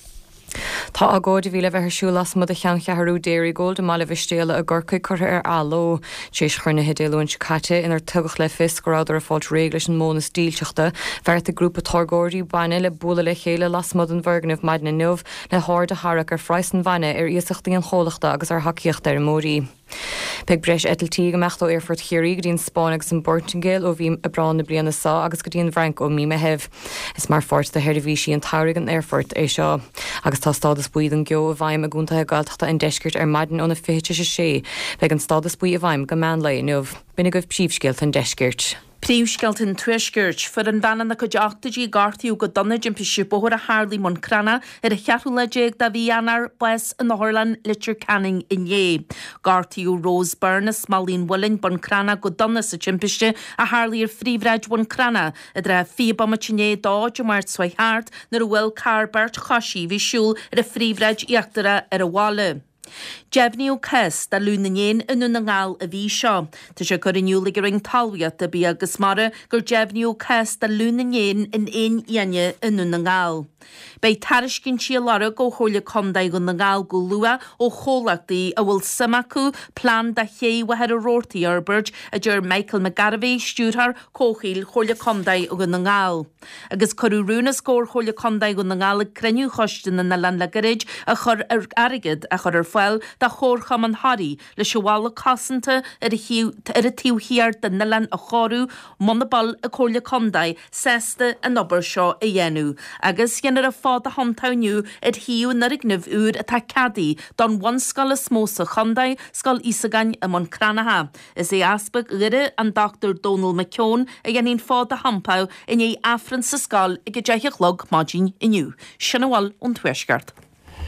Tá agóide bhí le bheith siúlas mud a chean chearú déirí ggóil de mála bhistéile a ggurcaid chutha ar aló sééis churna hedéún se caite inar tugach le fis goráidir a fáilt réglis an móna stílteachta bheirt a grúpa targóirí baine le bula le chéile las mud an bharganmh maidna nuamh le háir de Harach ar freisan bhaine ar íosachtaí an chólachta agus ar haíocht ar mórí. Peg breis etaltí go mechtó ar fort chéirí go dtíon Spáin agus an Bortingale ó bhí a brán na bliana sa agus go dtíon Frank ó mí meheh. Is mar fort de heirbhísí an tairigh an airfort é seo. Agus tá stádas buid an geo a bhaim a gúntathe galteachta an deisgirt ar maidin óna féite sé, beag an stádas buid a bhaim go meán le nuamh, bina goibh príomhscéalt an deisgirt. Príomhscéalt an tuisgirt fur an bheanna na go deachtaí gartaíú go donna jimpi sibóir a Harlaí mon crana ar a chearú leéag da bhí anar bues an Norlan Litter Canning inné. Gartaíú Rose Byrnes Malín Willin bon crana go donna sa jimpiste a Harlaí ar phríomhreid bon crana a dre fíbamatinné dáid mar Swaihart nar a bhfuil Carbert Chosí bhí siúl ar a phríomhreid íochtara ar a bháile. Jebniú Kes da lúnanéin inú na ngáil a bhí seo. Tá sé gur inniuúla go ring talwiad a bí agus mara gur Jebniú Kes da lúnanéin in éon ianne inú na ngáil. Bei tariscin si lara go chola condaig go na ngáil go lua ó chólachtaí a bhfuil samacú plán da ché wahead a rórtaí arbert a dúr Michael McGarvey stúrthar cóchail chola condaig go na ngáil. Agus choú rúna scór chola condaig go na ngáil creniu chostin na lan le garid a chur ar airigid a chur ar fáil da chórcham an harí le sehála casanta ar a tíúhiar den nalan a chorú monabal a chola condaig sesta an obair seo a dhéanú. Agus ar a fád a hantániu ar hiú na rignimh úr atá cadí don bhain scal a smósa chundaid scal isagain a mon cranaha. Is é aspag ire an Dr. Donald McKeown a dhéanaín fád a hampá in é affran sa scal ag go deithech log mágin iniu. Sinna bháil ón tuaisceart.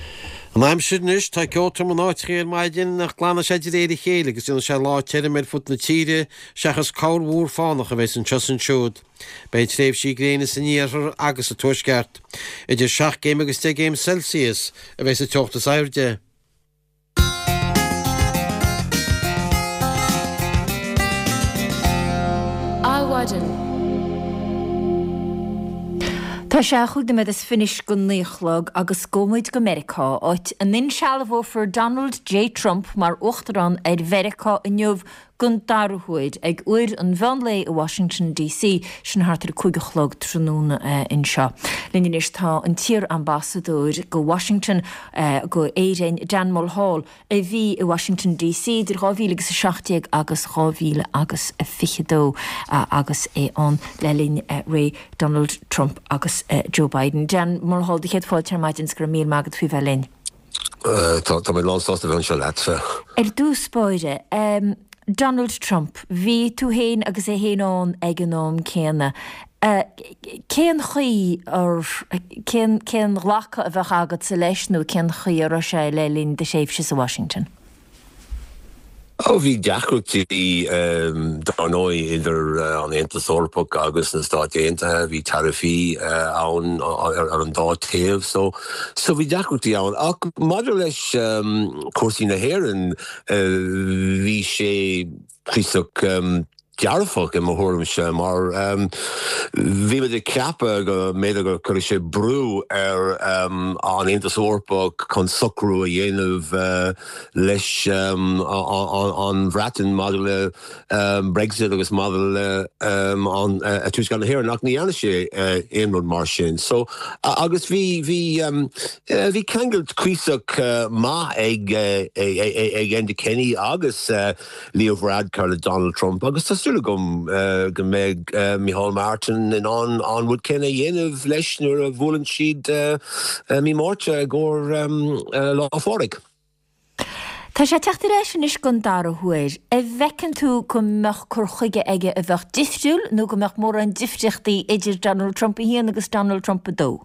An aim sinis tá ceoltar an áitchéal maidin nach glána sé réidir chéile agus duna se láteire mé fut na tíre seachas cáhúr fánach a bheits an tusan siúd. Beit tréh sí gréine san níar agus a tuaisceart. Idir 7 géim agus 10 géim Celsius a bheits a teachtas airde. Áhaidan. Tá sé chuig me is finis go níochlog agus gomid go America áit an nin sealbhó for Donald J. Trump mar uchtarrán Verica inniuh gun darhuid ag uair an bhanlé i Washington DC sin hartar chuigechlog tróna in seo. Linne is tá an tír ambassador go Washington go éirein Dan Mulhall a bhí i Washington DC der 2016 agus 2000 agus 22 agus é an lelín ré Donald Trump agus Joe Biden. Dan Mulhall di chéad fáilte maidin gur mí magad fí bhelín. Tá mé lásásta bhain se leat. Dús spóide, Donald Trump, bhí tú héin agus é héanán ag an nám céanna. Céan chuí ar céan lacha a bheith agad sa leis nó céan chuí ar sé le lín de séifse sa Washington? Bhí deachrútaí dáói idir an Aontas Eorpach agus na Stáit Aontaithe, bhí tarifií ann ar an dá taobh, so bhí deachrútaí ann. Ach maidir leis cuasaí na hÉireann bhí sé príosach dearfach I mthúm se mar bhí me de ceapa go méidir go chuir sé brú ar an Aontas Eorpach chun socrú a dhéanamh leis an bhreatain maidir le Brexit agus maidir le an túscan na hÉireann nach ní ana sé éonrad mar sin. So agus bhí ceangailt cuiseach maith ag Enda Kenny agus Leo Varadkar le Donald Trump agus gom go méid Micheál Martin in an bhd cinna dhéanamh leis nuair a bhfuiln siad mí mórte gur láfáric. Tá sé teachtar éis sin is gon dar a thuir. Bhecinn tú go meach chur chuige aige a bheith difriúil nó go meach mór an difriochtaí idir Donald Trump a híana agus Donald Trump a dó?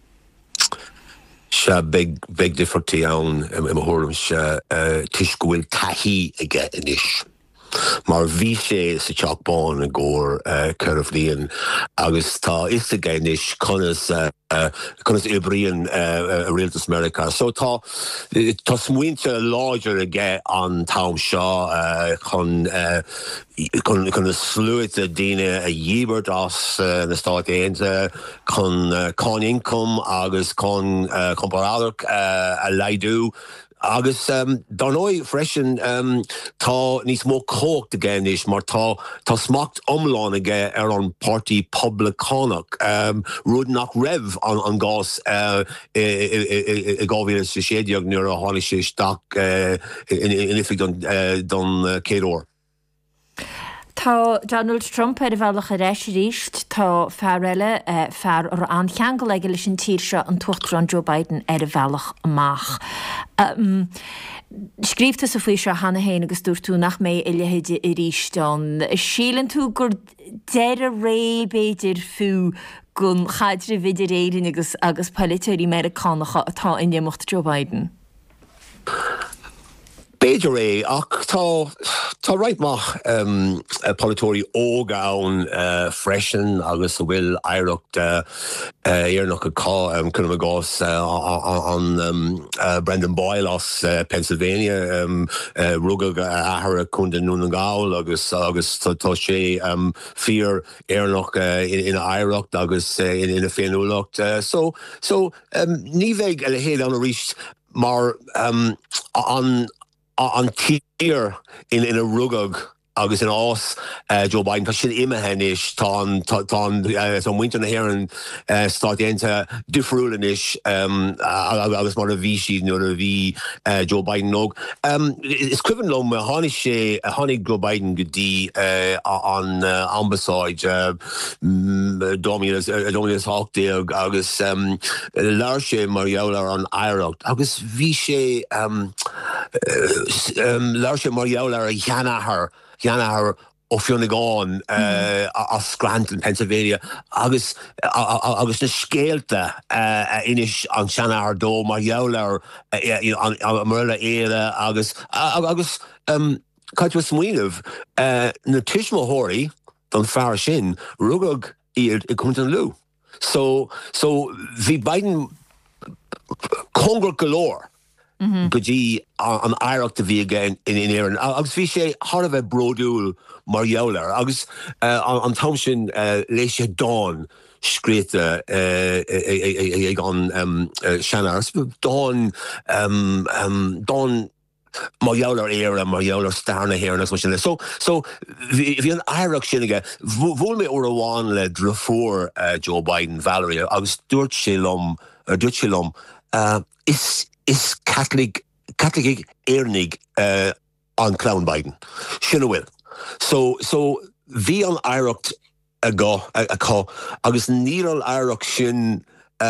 Se big differentí ann I mthúm se tuiscúil taithí aige inis. Mar bhí sé sa teachbáin a ggóir curh líon agus tá is a ggéinis chunas ibríonn a Rialtas America. So tá smuointe láidir aige an tám seo chun na slúite daoine a dhíbert as na Stáit Aontaithe chun con income agus chun comparádach a leidú. Agus dáói freisin tá níos mó cócht aige is mar tá smacht omláin aige ar an Party Publicánach rud nach raibh an gás I 2016 nuair a tháinig sé isteach in ifig don céadúir. Tá Donald Trump ar bhealach a réis ríist tá fear eile fear ar an cheangal aige leis an tír seo an tuachtar an Joe Biden ar bhealach amach. Scríbta sa faoi seo hana héin agus dúir tú nach mé I lehéide I ríisteán. Sílan tú gur deir a ré béidir fú gon chaidir vidir éirin agus palitéirí Americánacha atá inneamocht Joe Biden? Beidir é ach tá reitmach politóirí ógáin freisin agus a bhfuil éireacht éarnach a cá chun a gás an Brendan Boyle as Pennsylvania rugad ahar chun den nún an gáil agus tá sé fíor éarnach in éireacht agus in a féinúlacht. So ní bheidh a héad an a ríist mar an tír in a rugag agus in ás Joe Biden tá sin imimehéis tá an winter na hÉireann Stáit Aontaithe difriúlanis agus mar a bhí siad nuair a bhí Joe Biden nóg. Is cuireann lom tháinig sé tháinig Joe Biden go dtí an ambasáid Dominus Hawkdale agus leir sé mar dheallar an éireacht agus bhí sé leir sé mar dheallar a dheanathair ó Fionnagáin as Scranton, Pennsylvania, agus na scéalta inis an Seanar Dó mar jouler an Merla éire agus caitwa smuoineh na tuismóthirí don fear sin rugag iad I cunt an lú. So bhí Biden congur galore go dtí an aireachta bhí again in éireann. Agus bhí sé thar a bheith broadúil mar jouler. Agus an tom sin leis sé dáin scréite ag an Seanar. Dáin mar jouler éire, mar jouler starna héir as sin. So bhí an aireach sin aige, bhfuil mé ó amháin le drafór Joe Biden Valerie, agus dúirt sé lom, is Catholic éirnig an Clown Biden. Sin bhfuil. So bhí an aireacht aá, agus níl aireach sin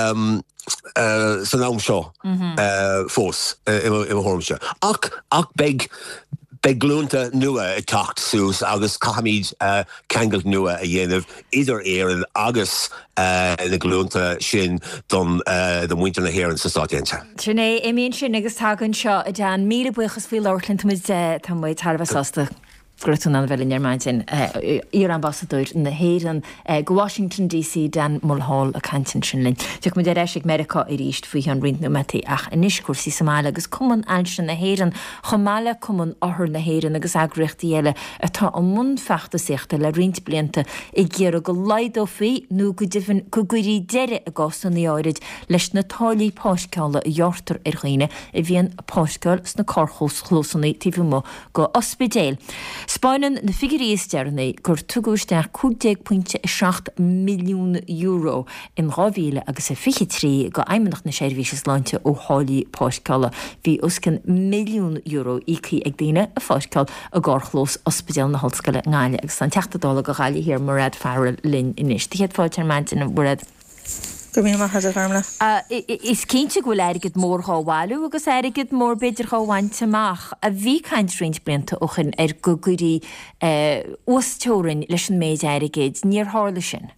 san am seo fós I hórmse. Ach beg glúnta nua I tacht sús agus cahamíd cangalt nua a dhéanamh idir éireann agus na glúnta sin don muintear na héireann sa stáitianta. Trné éíonn sin agus tagann seo a dean míle buchas fí leirlinn tá muid tarbh sásta. Grutún an bhfuil nearmaintin ír ambassadúir na héan go Washington DC den Mulhall a cantin sin linn. Tuach mu éis America I ríist faoi an rint numatí ach inis cuasí Somália agus cuman ansin na héan chomáile cuman áthir na héan agus agrechttaí eile atá an mun feachta siachta le rint blianta I ggéar go laidó fé nó go gurí deire a gásan í áirid leis na tálaí páisceála a dheartar chuoine I bhíon páisceáil sna carchós chlósannaí tífumó go ospidéal. Spáinan na figuríos dearnaí gur tugusteach 20.7 milliún euro in 2023 agus 23 go aimimeach na séirhíses láinte ó hálaí páisceála. Bhí oscin milliún euro ící ag daine a fáisceáil a gárchlós ospidéal na hallscoile ngáile agus an teachtadála go gáile hir Murad Farrell linn inis. Tíhead fáilte maintin Murad. Go mí has a farmla. Is cínte go leirigid mór cháháú agus airigid mór beidir cháhaintteach a bhí caint rint blianta ochan go gurí ostórin leis an méid airigid níor hála sin.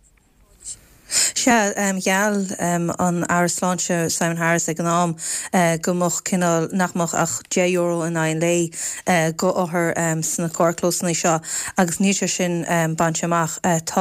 Se geall an Airslánse Simon Harris ag an am go moch cinál nachmach ach €10 in ein lei go áthir sna cóirclósanna seo agus ní sin banseach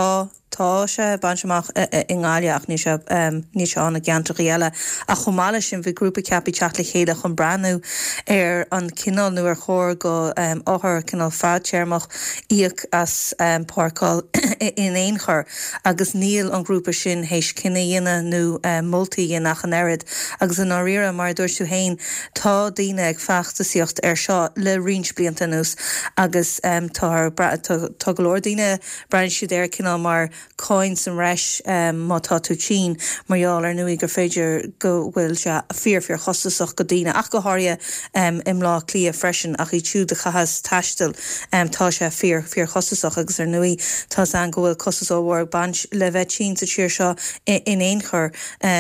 tá se banseach ingáileach ní se anna geantraí eile a chomáile sin bhí grúpa ceapí teachla chéile chun breanú an cinál nuair chóir go áthir cinál fadtéirmach íoc as páircáil in éon chur agus níl an grúpa sin hééis cinna dhéine nó multaí dhéanach an airad agus an áíire mar dúirú hain tá daine ag feachta siocht seo le rins blianta nús agus tá golóir daine brean siad cinál mar coin san reis má tá tú Chin marall ar nuí gur féidir go bhfuil se fear chostasach go daine ach go háirithe im lá clia freisin ach í túúd a chahas taistil tá se fear chostasach agus ar nuí tá an go bhfuil costas óhhar banch le bheith Chin sa tíir seo in éon chur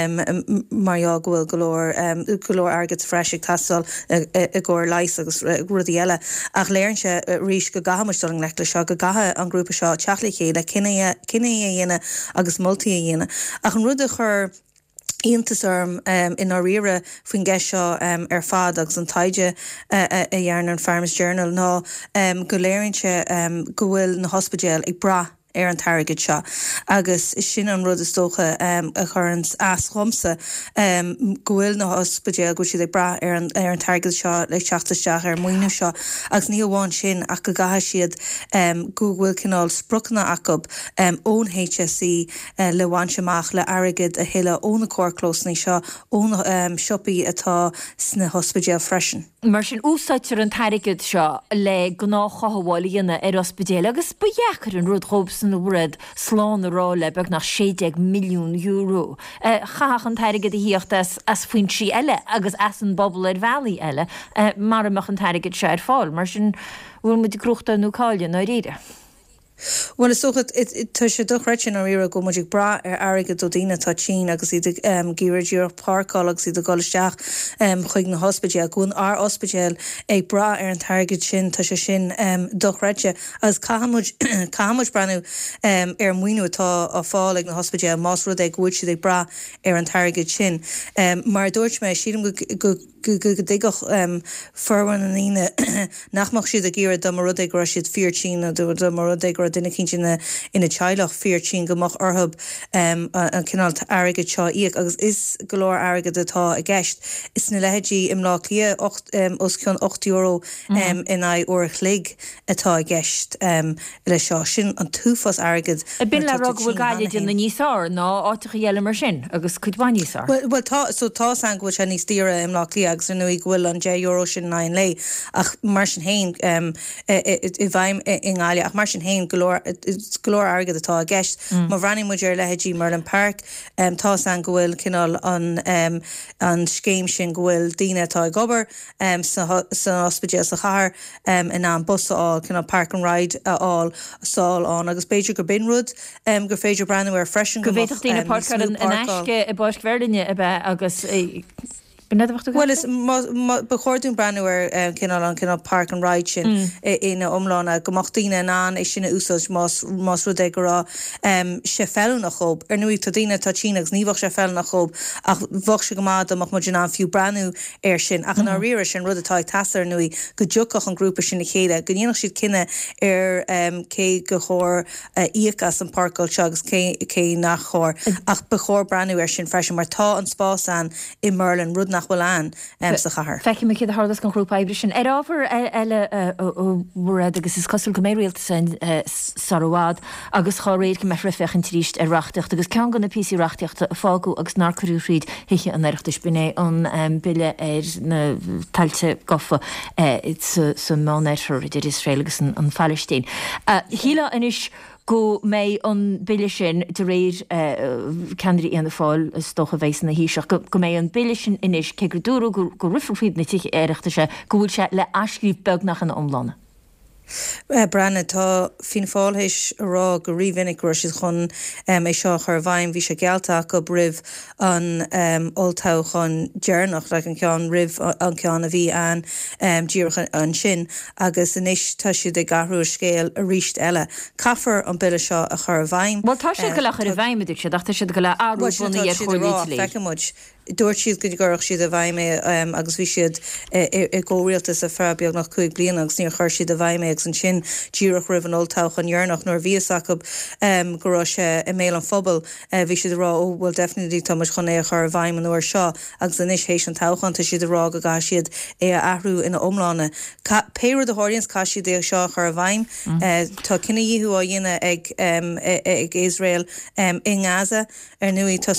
marall go bhfuil golóir agat freisig tastal a ggóir leis agus rudí eile ach léirse ríis go gahamastal an leicla seo go gathe an grúpa seo teachla chéile cinenne dhéine agus multaí dhéine ach an rud a chur Iontasarm in áíire faoin gceis seo ar fad agus an taide a dhearnar an Farmers Journal ná go léirinse go bhfuil na hospidéal ag bra an targad seo agus sin an rud is tócha a churans as chumsa go bhfuil na hospidéal go siad ag bra ar an targad seo le teachtasteach ar muoine seo agus ní bháin sin ach go gatha siad go bhfuil cinál sprucna acab ón HSE le bhaintseach le airigid a héile ónna cóirclósnaí seo ón siopaí atá sna hospidéal freisin. Mar sin úsáitir an targad seo le gnáchaháilíonna ar hospidéal agus buheachar an rud chóbs san bhred slán aráile beg nach 60 milliún euro. Chaach an tairigid a híocht as faoin trí eile agus as an bobbal ar bhealaí eile mar amach an tairigid se ar fáil, mar sin bhfuil mu de cruachta nó cáile na réide. Well is so tu sé dochretin ar ire go muidir bra aige do dína tá Chin agus iad gíidir parkálagus iad goisteach chuig na hospital gún ar hospital ag bra ar an target sin tá sé sin dochrete as camuid brenu ar muoinú atá á fáil ag na hospital más rud ag gúid ag bra ar an target sin. Mar dúirt me sílim go digach forwan an ine nachmach siad a gíir do mar rud ag siad 14 a do mar rud ag duine cinnte ina teilech 14 gomach orthub an cinál aige seo íag agus is golóir aige atá a gceist. Is na lehédí im lá lia os chun €8 in uair lig atá a gceist le seo sin an túfas aiged. Bin le rug bhfuil gaiile in na níosár ná áiticha dhéile mar sin agus chudhain níosár. Well tá san go se níos tíre im lá lia agus nu ghfuil an €10 sin 9 lei ach mar sin hain i bhaim in gáile ach mar sin hain glór aige atá a gceist má ranning muidir lehédí Merlin Park tá san gohfuil cinál an scéim sin gohfuil díine tá gobar san hospital sa char in an busáil cinál park and ride áil sáil an agus beidir gur binrúd gur féidir brandú ar freisin go bhéach dína park an eisce i báis verdaine a bheith agus Well is bechoorún brenuir cinál park and ride sin ina omlána gomachtíine an is sinna úsas más rudé gorá sé fell nach chob nuí tá díine tá Chínagus níhah sé fell nach chob ach bhah se gomád amach mar an fiú breú ar sin ach an riire sin rud atá tasar nuí go dúcach an grúpa sin na chéile goníach siad cinenne ar cé go chóir íachas an parkil segus cé nach chóir ach bechór breú ar sin freisin mar tá an spásan i Merlin rud bhfuil an sa chahar. Feici me chéad hádas gan grúpa ibre sin. Ar ábhar eile bhd agus is cosúil go méréalta san sarhád agus choréad go me rifechan tríist ar rachtacht agus cean gan na píí rachtaachta a fágu agus nácurú riad hiiche an airachtas buné an bille ar na tailte gofa san mánéir idir Israel agus an Palestine. Híla inis go mé an bille sin de réir candirí an fáil stocha bhééis na híiseach go mé an bille sin inis ce gur dúrú go rifriad na tiiche éireachta se gohfuil se le ascríb beg nach an omlána. Brenne tá fin fáilhéis rá go rivinnig ru chun é seo chu bhaim hí se gealta go brih an oltá chun dearnach le an ceán rih an ceán a bhí an díirchan an sin agus inis tá siad de garú scéal a ríist eile. Caafar an bile seo a chur bhaim. Well tá sé go le chu bhaimidir se daachta siad go le áúna ar chuirlí. Dúirt siad go ggurach siad a bhaime agus bhí siad i ggóirialtas a fearbeag nach 2 blian agus níor chuir siad a bhaime agus an sin díirech rih an oltáach an dhearnach nóir bhí sacab gorá sé i mé an fphobal bhí siad rá ó bhfuil definitely tá chun é chur bhaim an uair seo agus inis hééis an táchananta siad rá go gá siad é ahrú ina omlána. Péir de háiríonn cai siad é seo chur bhaim tá cinna díú á dhéine ag Israel in Gaza ar nuí tá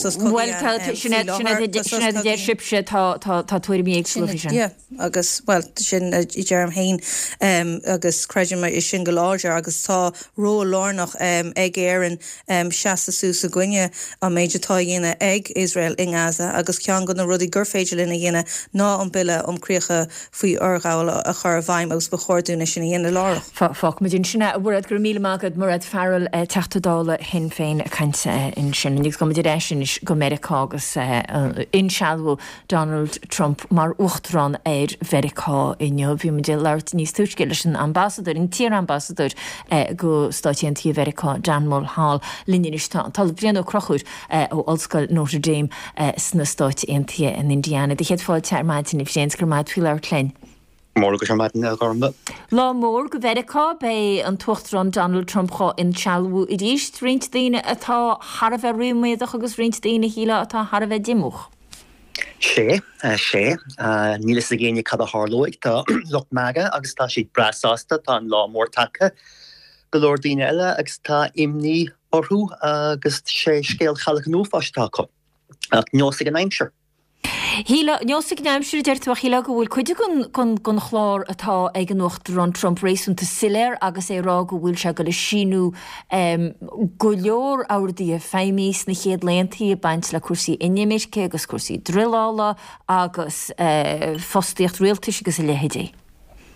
déir sibse tá tuair mí sin. Agus well sin I dearm hain agus creidir mar is sin go láir agus tá ró lánach ag éan 16 gine a méidetá dhéine ag Israel in Gaza agus cean go na rudí gur féidir lena dhéine ná an bille omcríocha faoi orgáil a chur bhaim agus bechorúna sin dhéine lárach. Fá me dún sinna bhd gur míle mágad mar fearil teachtadála hin féin a caiinte in sin. Níos go idir sin go Americá agus insealú Donald Trump mar uchtrán ar Vericá inniu bhí me de leirt níos túiscéile sin ambassador in tíar ambassador go stáitiantí Vericá Dan Mulhall linneistá tal brianú crochúr ó Olscoil Notre Dame sna stáitiantí in Indiana. De chéad fáil tearmáid in bhéins gur maid fiú leir léin. Mór go semána gomda. Lá mór go Vericá bé an tuchtrán Donald Trump chá in sealú i ddíist rint daine atá Harbheith riméadach agus rint daine híle atá Harbheith dimuch. sé nílas a géine cad a hálóig tá locht mega agus tá siad brasásta tá an lá mór take go leor daine eile agus tá imní orthú agus sé scéal chaach nófáistá chu ach neosigh an aimseir. Híle neosigh neimseir deirtha híle go bhfuil chuide gon chlár atá ag an Uachtarán Trump rééisúnta siléir agus é rá go bhfuil se go le sinú go leor áirdaí a féimís na chéad leontaí a baint le cuasaí inimirce agus cuasaí drillála agus fostíocht réaltais agus a lehéidé.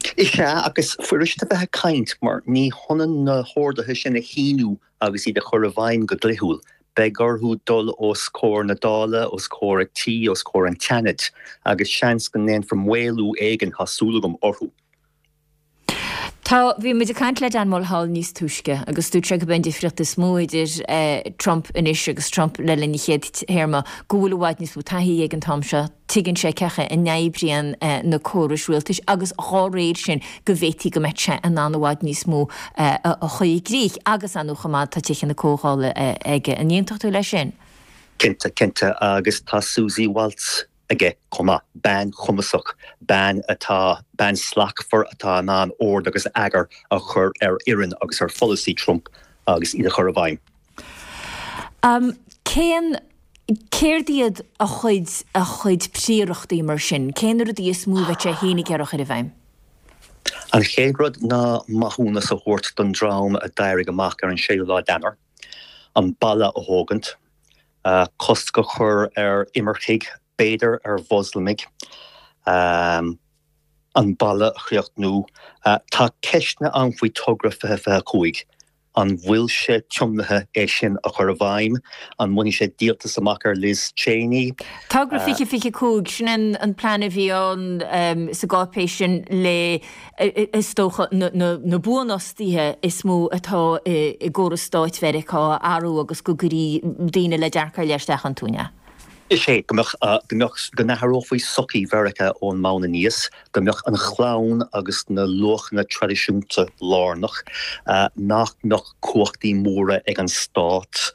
Is sé agus fuiste bheit kaint mar ní honan na hórdathe sin na híú agus iad a chur a bhaim go dlithúil. Begarú dul ó scór na dála, ó scór a tí, ó scór an teanid, agus seans go nén from Whalú éigen hasúlagum orthú. Tá bhí muid a caiint le an máil níos túisce, agus dú tre go ben difriocht is móidir Trump inis agus Trump le lenne chéad herma gúil bhaid níos bú taí ag an tamse, tuigann sé cecha in neibríon na córas rialtais agus ráréir sin go bhétí go meid se an anhhaid níos mó a chuí gríich agus an uchamá tá tuichan na cóála aige an íontochtú lei sin. Cinnte agus tá Susie Waltz aige comma ban chumasach, ban slack for atá ná ord agus agar a chur irin agus policy Trump agus iad a chur a bhaim. Céirdíad a chuid príireachtaí mar sin, céanar a dí smúbheit sé hénig ar a chuir a bhaim? An chéadrod na maithúna sa hort don drám a dairig amach ar an séúlá danar, an balla a hógant, cost go chur imirchaig béidir bhoslamig, an balla a chríocht nó, tá ceisna an bhí togra fethe chuig, an bhfuil sé tiomnathe é sin a chur a bhaim, an muí sé díaltas amach ar Liz Cheney. Tágra fiche cúg sin an plan a bhí an sa gápéis sin le istócha na buanastíthe is mó atá i ggóras Stáit Mheiriceá áú agus go gurí daoine le dearcar leisteach an túine. Is sé gomach go nathrófaí socí Mheirice ón mána níos, gomach an chlán agus na lochna tradiisiúnta lárnach, nach cuachtaí móra ag an Stát,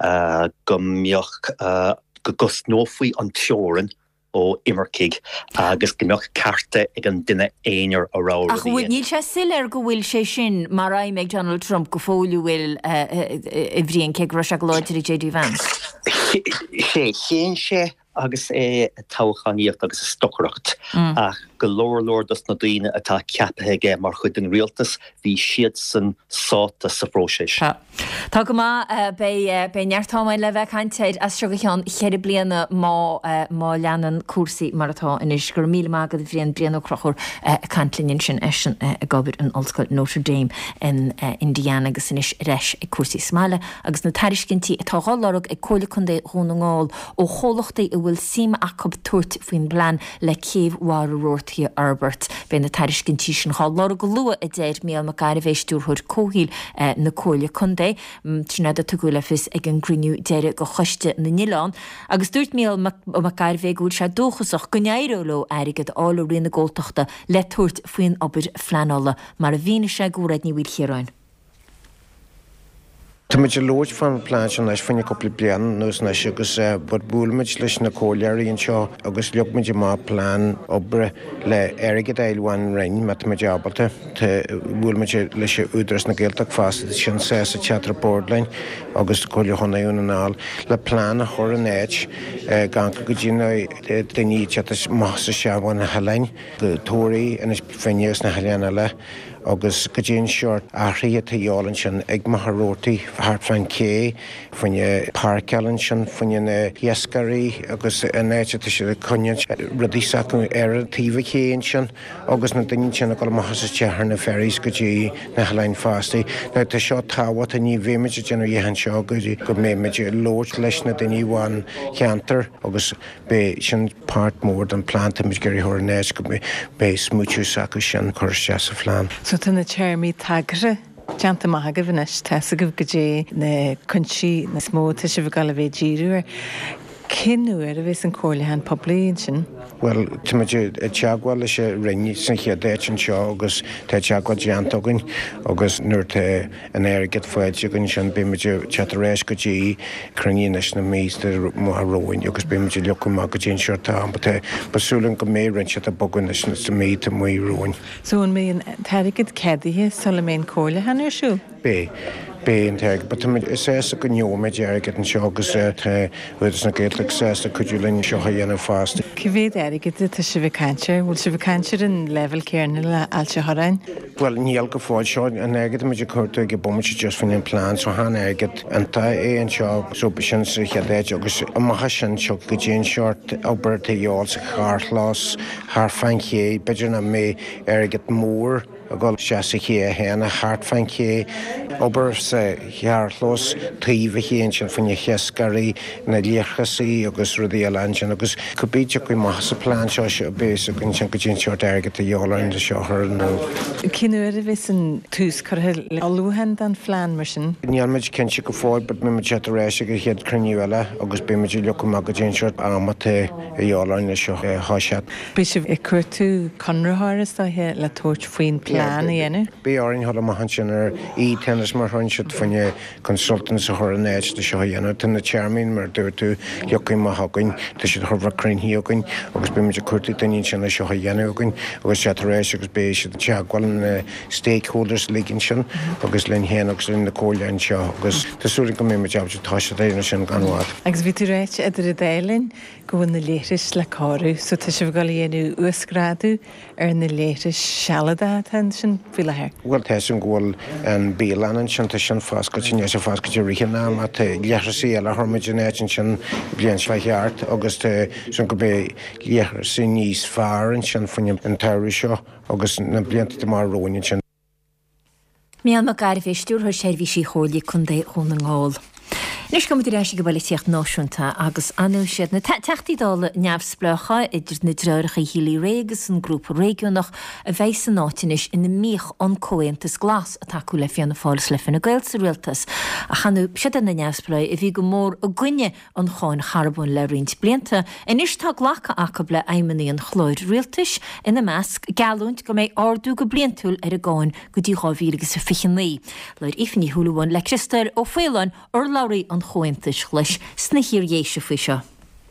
gomach go gosnófaí an teoran ó imircaig agus gomach carte ag an duine éinear a ráir. Ach bhfuil níl sé silir go bhfuil sé sin mar raim ag Donald Trump go fóliú bhfuil i bhríon ceag Russia glóidir i J.D. Vance. Chéan sé agus é táchaníocht agus stocharacht ach go leor na daoine atá ceapathe mar chud an rialtas bhí siad san sáta sa próisis. Tá go má be nearttámáin le bheith chainteid as seo chean chéir bliana má leanan cuasaí martá inis gur míle mágad bhríon bliana crochúr cantlinn sin eisian a gabir an Ollscoil Notre Dame in Indiana agus inis reis i cuasaí smáile agus na tairiscintí atá gálarach ag cóla chundé hónaáil ó chólachtaí a bhfuil síma acob tuairt faoin blan le céimhhar roirtaí Albert ben na tairiscintí sin gálarach go lua a déir méal me gaiir bhéistúrthúir cóhíl na cóla chundé trinada tuúla fis ag an griniú deire go choiste na Nílán agus dúirt méal me gaiir bhéúil se dóchasach go neiróló airigad ála rionna ggóilteachta le tuairt faoin obair flaála mar a bhíine sé gúraid ní bhfuil chéráin. Tá muid lóid fan plán leis fanne coppla blian nus na agus bud búlmuid leis na cóilearíonn seo agus leopmuid má plán obre le airigad éilháin rein mat muid ábalta tá búlmuid leis údras na Gaeltach fásta sin sé sa teatra Bordlein agus cóile honaún anál le plán a chur an éid gan go dtína daoine tetas mása seabhain na halainn go tóirí inas féinneos na halaanna le agus go dtíon seoirt áthraí taálann sin ag maithrótaí Hart Frank Cé fanne Parkelan sin fanne na Iescarí agus anéite sé conne rudí sacú ar tíomh chéin sin agus na daine sin go maithas tear na ferrís go dtí na halainn fástaí. Na tá seo táhat a ní bhéimiid déanú dhéhan seo go méimiid lóid leis na daoine bháin cheantar agus bé sin páirt mór an plánta mis gurí thir néis go bé smúitiú sacú sin chuiriste sa phláán. So tunna chairmí tagre Janta maithe go bhanis teasa go dé na chunsí na smóta si bh gal bhéh díú cinúir a bhís an cóirlahan poblíonn sin. Well, tuimeid teagháil lei sé rinne san chiaadéit an seo agus tá teagháil deantagann agus nuair an airgad foiide gon sin béimiid teataréis go dtí cruíonis na míiste mthróin agus béimiid lecha má go dtíon seirtá ba basúlann go mérann se a bogannis na sa méid a mí roin. So an mé an teirigad cedaithe sula mé cóirlahan ar siú? Bé. béon teag, but is a go neomid airgad an seo agus bhuiidir na géitla sésta chuúlinn seo dhéanana fásta. Cyféad airgad tá si bh cantir, bhfuil si bh cantir an level céarna le ailte thorain? Well, níl go fáil seo an airgad muidir chuirta go bomte just fan in plán so há airgad an tá an seo sopa sin sa cheadéid agus amtha sin seo go dtéon seart áberta dheáil sa charlás, thar fanché, beidir na mé airgad mór a gáil se ché héanana hart fanché, obair sa chearlós tríomh chéan sin fan cheascarí na líorchasaí agus rudí eile sin agus cobíte go maithe sa plán seo se bés a gon sin go dtíon seart airgad a dheáil de seo thar nó. Cinúir a bhís an tús chutha alúhan an phlean mar sin? Níl muid cin si go fáil, bud mé te rééis go chéad cruniuile agus bé muidir le go mag go dtíon seart amata a dheáil na seo háisead. Bé sibh i chuir tú conrathras he le tuairt faoin plán a dhéanú? Bé áirín thola maihan sin ar tennis mar thain siad fanne consultants a thur an éid de seo dhéanú tan na chairmin mar dúir tú leocain maithagain tá si thubhar crinhíogain agus bé muidir cuairtaí daoine sin seo dhéanúgain agus te rééis agus bé si teagháil an stakeholders líginn sin agus len héanagus in na cóileáin seo agus tásúla go mé me teab táise éine sin ganhád. Agus bhí tú réit idir a délinn go bhfuil na léiris le cáú, so tá si bh gáil dhéanú uasgradú ar na léiris sealada tan sin fi lethir. Bhfuil te an ghfuil an bílanan sin tá sin fáscail sin sé fáscail rihanna a léchasí eile thomaidinéin sin blian sleart agus sin go bé léchasí níos fearan sin fanin an tairí seo agus na blianta de mar roinin sin. Míal me gar bhéistúr thu séhí sí chólaí chun dé chun an gáil. Nus go éis go bhfuil tíocht náisiúnta agus anú siad na teachtaídála neamhsplecha idir na dreiricha hílí régus an grúpa réúnach a bheits an náitinis ina míoch an cóantas glas a taú le fianna fálas le finna gail sa rialtas a chanú siad na neamhsplé a bhí go mór a gcuine an cháin charbún le riint blianta in is tá ghlacha aca le aimimeí an chlóid rialtas ina measc galúnt go méid ardú go bliantúil ar a gáin go dtí gáhílagus sa fichannaí. Leir ifní thuúlaháin le Christar ó félan ar lairí an chointis leis sna hir dhéise fao seo.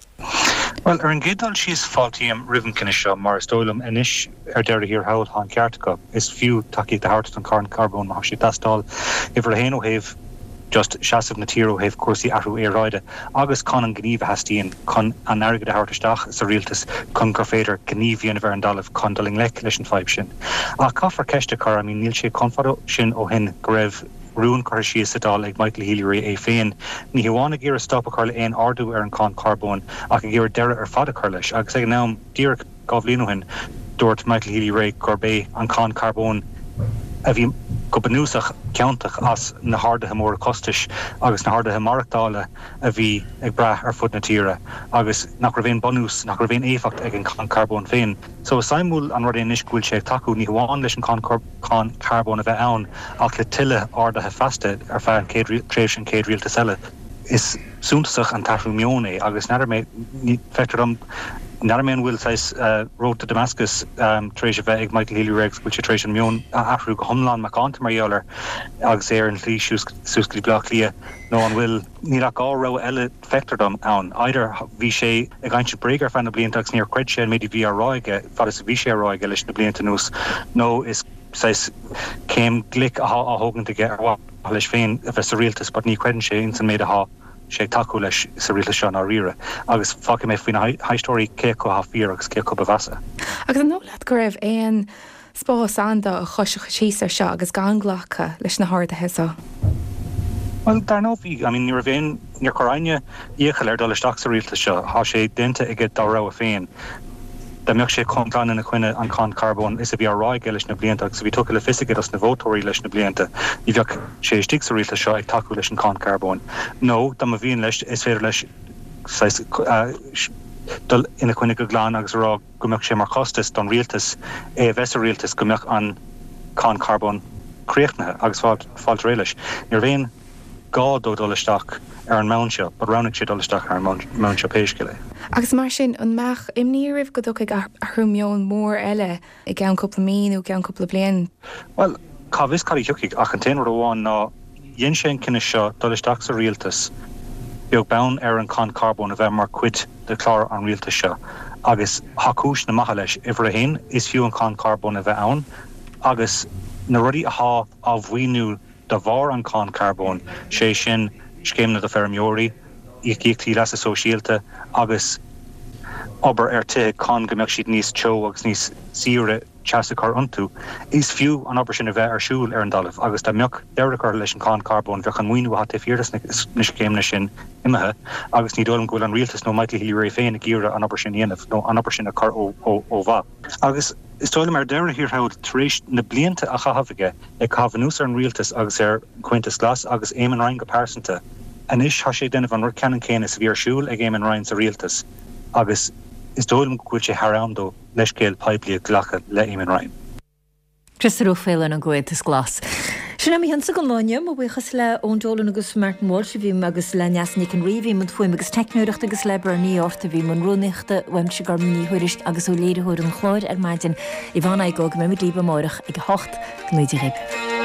Well, ar an gédal síos fáiltíam rihancinne seo mar stólam inis ar deir hir hail há ceartcha is fiú takeí de hart an carn carbón mar sí tastal ifar a héanú héh just seaamh na tíú héh cuasaí ahrú éráide agus can an gníomh heastíon chun an airgad a hartisteach sa rialtas chun gur féidir gníomhíon a bhar an dalamh chun daling le leis an feib sin. A caafar ceiste car a mí níl sé confado sin ó hin go raibh rún chuir sí sadal ag Michael Healy é féin. Ní hamháinna gur a stoppa chuir le aon ardú ar an cá carbón ach gur deire ar fada chuir leis, agus ag nám dír gábhlíonúhin dúirt Michael Healy gur bé an cá carbón a bhí go banúsach ceantach as na hardathe mór costais agus na hardathe marachtála a bhí ag brath ar fud na tíre agus nach ra bhéon banús nach ra bhéon éfacht ag an cá carbón féin. So is saimúil an rudé inis gúil sé taú ní hamháin leis an cá carbón a bheith ann ach le tuile ardathe festa ar fear an tréis an céad rialtas eile is súntasach an taifú mióné agus neidir mé feictar an Narman will says road to Damascus treasure bheith Michael Healy Regs which a treasure mion afro homlan macant marioler agus air and flea shoes suscli block lia no one will nila gá ro elle fectordom an either vi sé a ganse breaker fan the bliantax near cretshe medi vi roige fa vi sé roige leis na bliantanús no is says came glick a hogan to get wa leis féin if a realtas but ní credin sé in made a ha sé taú leis sa rialtas seo á rire agus fa mé faoin haistóí céco hafí agus céco bhesa. Agus an nólaat go raibh éon spás anda a choisecha síar seo agus ganglacha leis na háirdathe seo. Well, dar nó bhí, ní ra bhéin níor choráine íochail ar dul isteach sa rialtas seo, há sé dénta ige dá rá a féin. Da meach sé compláin na chuine an cá carbón is a bhí ráige leis na blianta, so bhí tucha le fisigad as na bhótóirí leis na blianta. Ní bheoh sé stig sa rialtas seo ag taú leis an cá carbón. No, da a bhíon leis is féidir leis dul ina chuine go gláán agus rá go meach sé mar costas don rialtas é bheits a rialtas go meach an cá carbón críochtnathe agus fáilt réiles. Níor bhéon gá dó dul isteach ar an mounseo, but rannig sé dul isteach ar an mounseo péiscile. Agus mar sin an meach imní rih go dúcha athúmión mór eile i gceann cúpla míú ceann cúpla bliain. Well, cá bhís carí thuigh ach an téanú amháin ná dhéon sé cinine seo dul isteach sa rialtas beag benn ar an cá carbón a bheith mar cuid de chlár an rialtas seo. Agus thacúis na maithe leis ifar a hain is fiú an cá carbón a bheith ann agus na rudí a há á bhhaoinú da bhar an cá carbón sé sin scéimna do fermióí íochttaí las sosiálta agus obair te cá gombeach siad níos teo agus níos síre teasa car antú is fiú an obair sin a bheith arsúil ar an dalamh agus tá meoch deirechar leis an cá carbón bheith an muoinú hat fiordas na scéimna sin imethe agus ní dólam gohfuil an rialtas nó Michael Healy ré féin na gíre an obair sin dhéanamh nó an obair sin a car ó bha. Agus is tóla mar deire hir haud tréis na blianta a chahabhaige ag cabhanús ar an rialtas agus ar Quintus Glas agus Éamonn Ryan go pásanta. An is has sé denmh an cean céine sa bhí arsúil ag Éamonn Ryan sa rialtas agus is dólam gohfuil sé harandó leis céal peiblií ghlacha le Éamonn Ryan. Tristarú féile an Quintus Glas. Sinna mí hansa go láine má bhuichas le óndólan agus Martin Walsh bhí agus le neasnig an riomhí man fuim agus technúireachta agus lebar ní orta bhí man runnichta weimse gar mí thuirist agus ó léidirthúir an chláir ar maidin i bhana ag go mé líba mórach ag 8 gnéidir réib.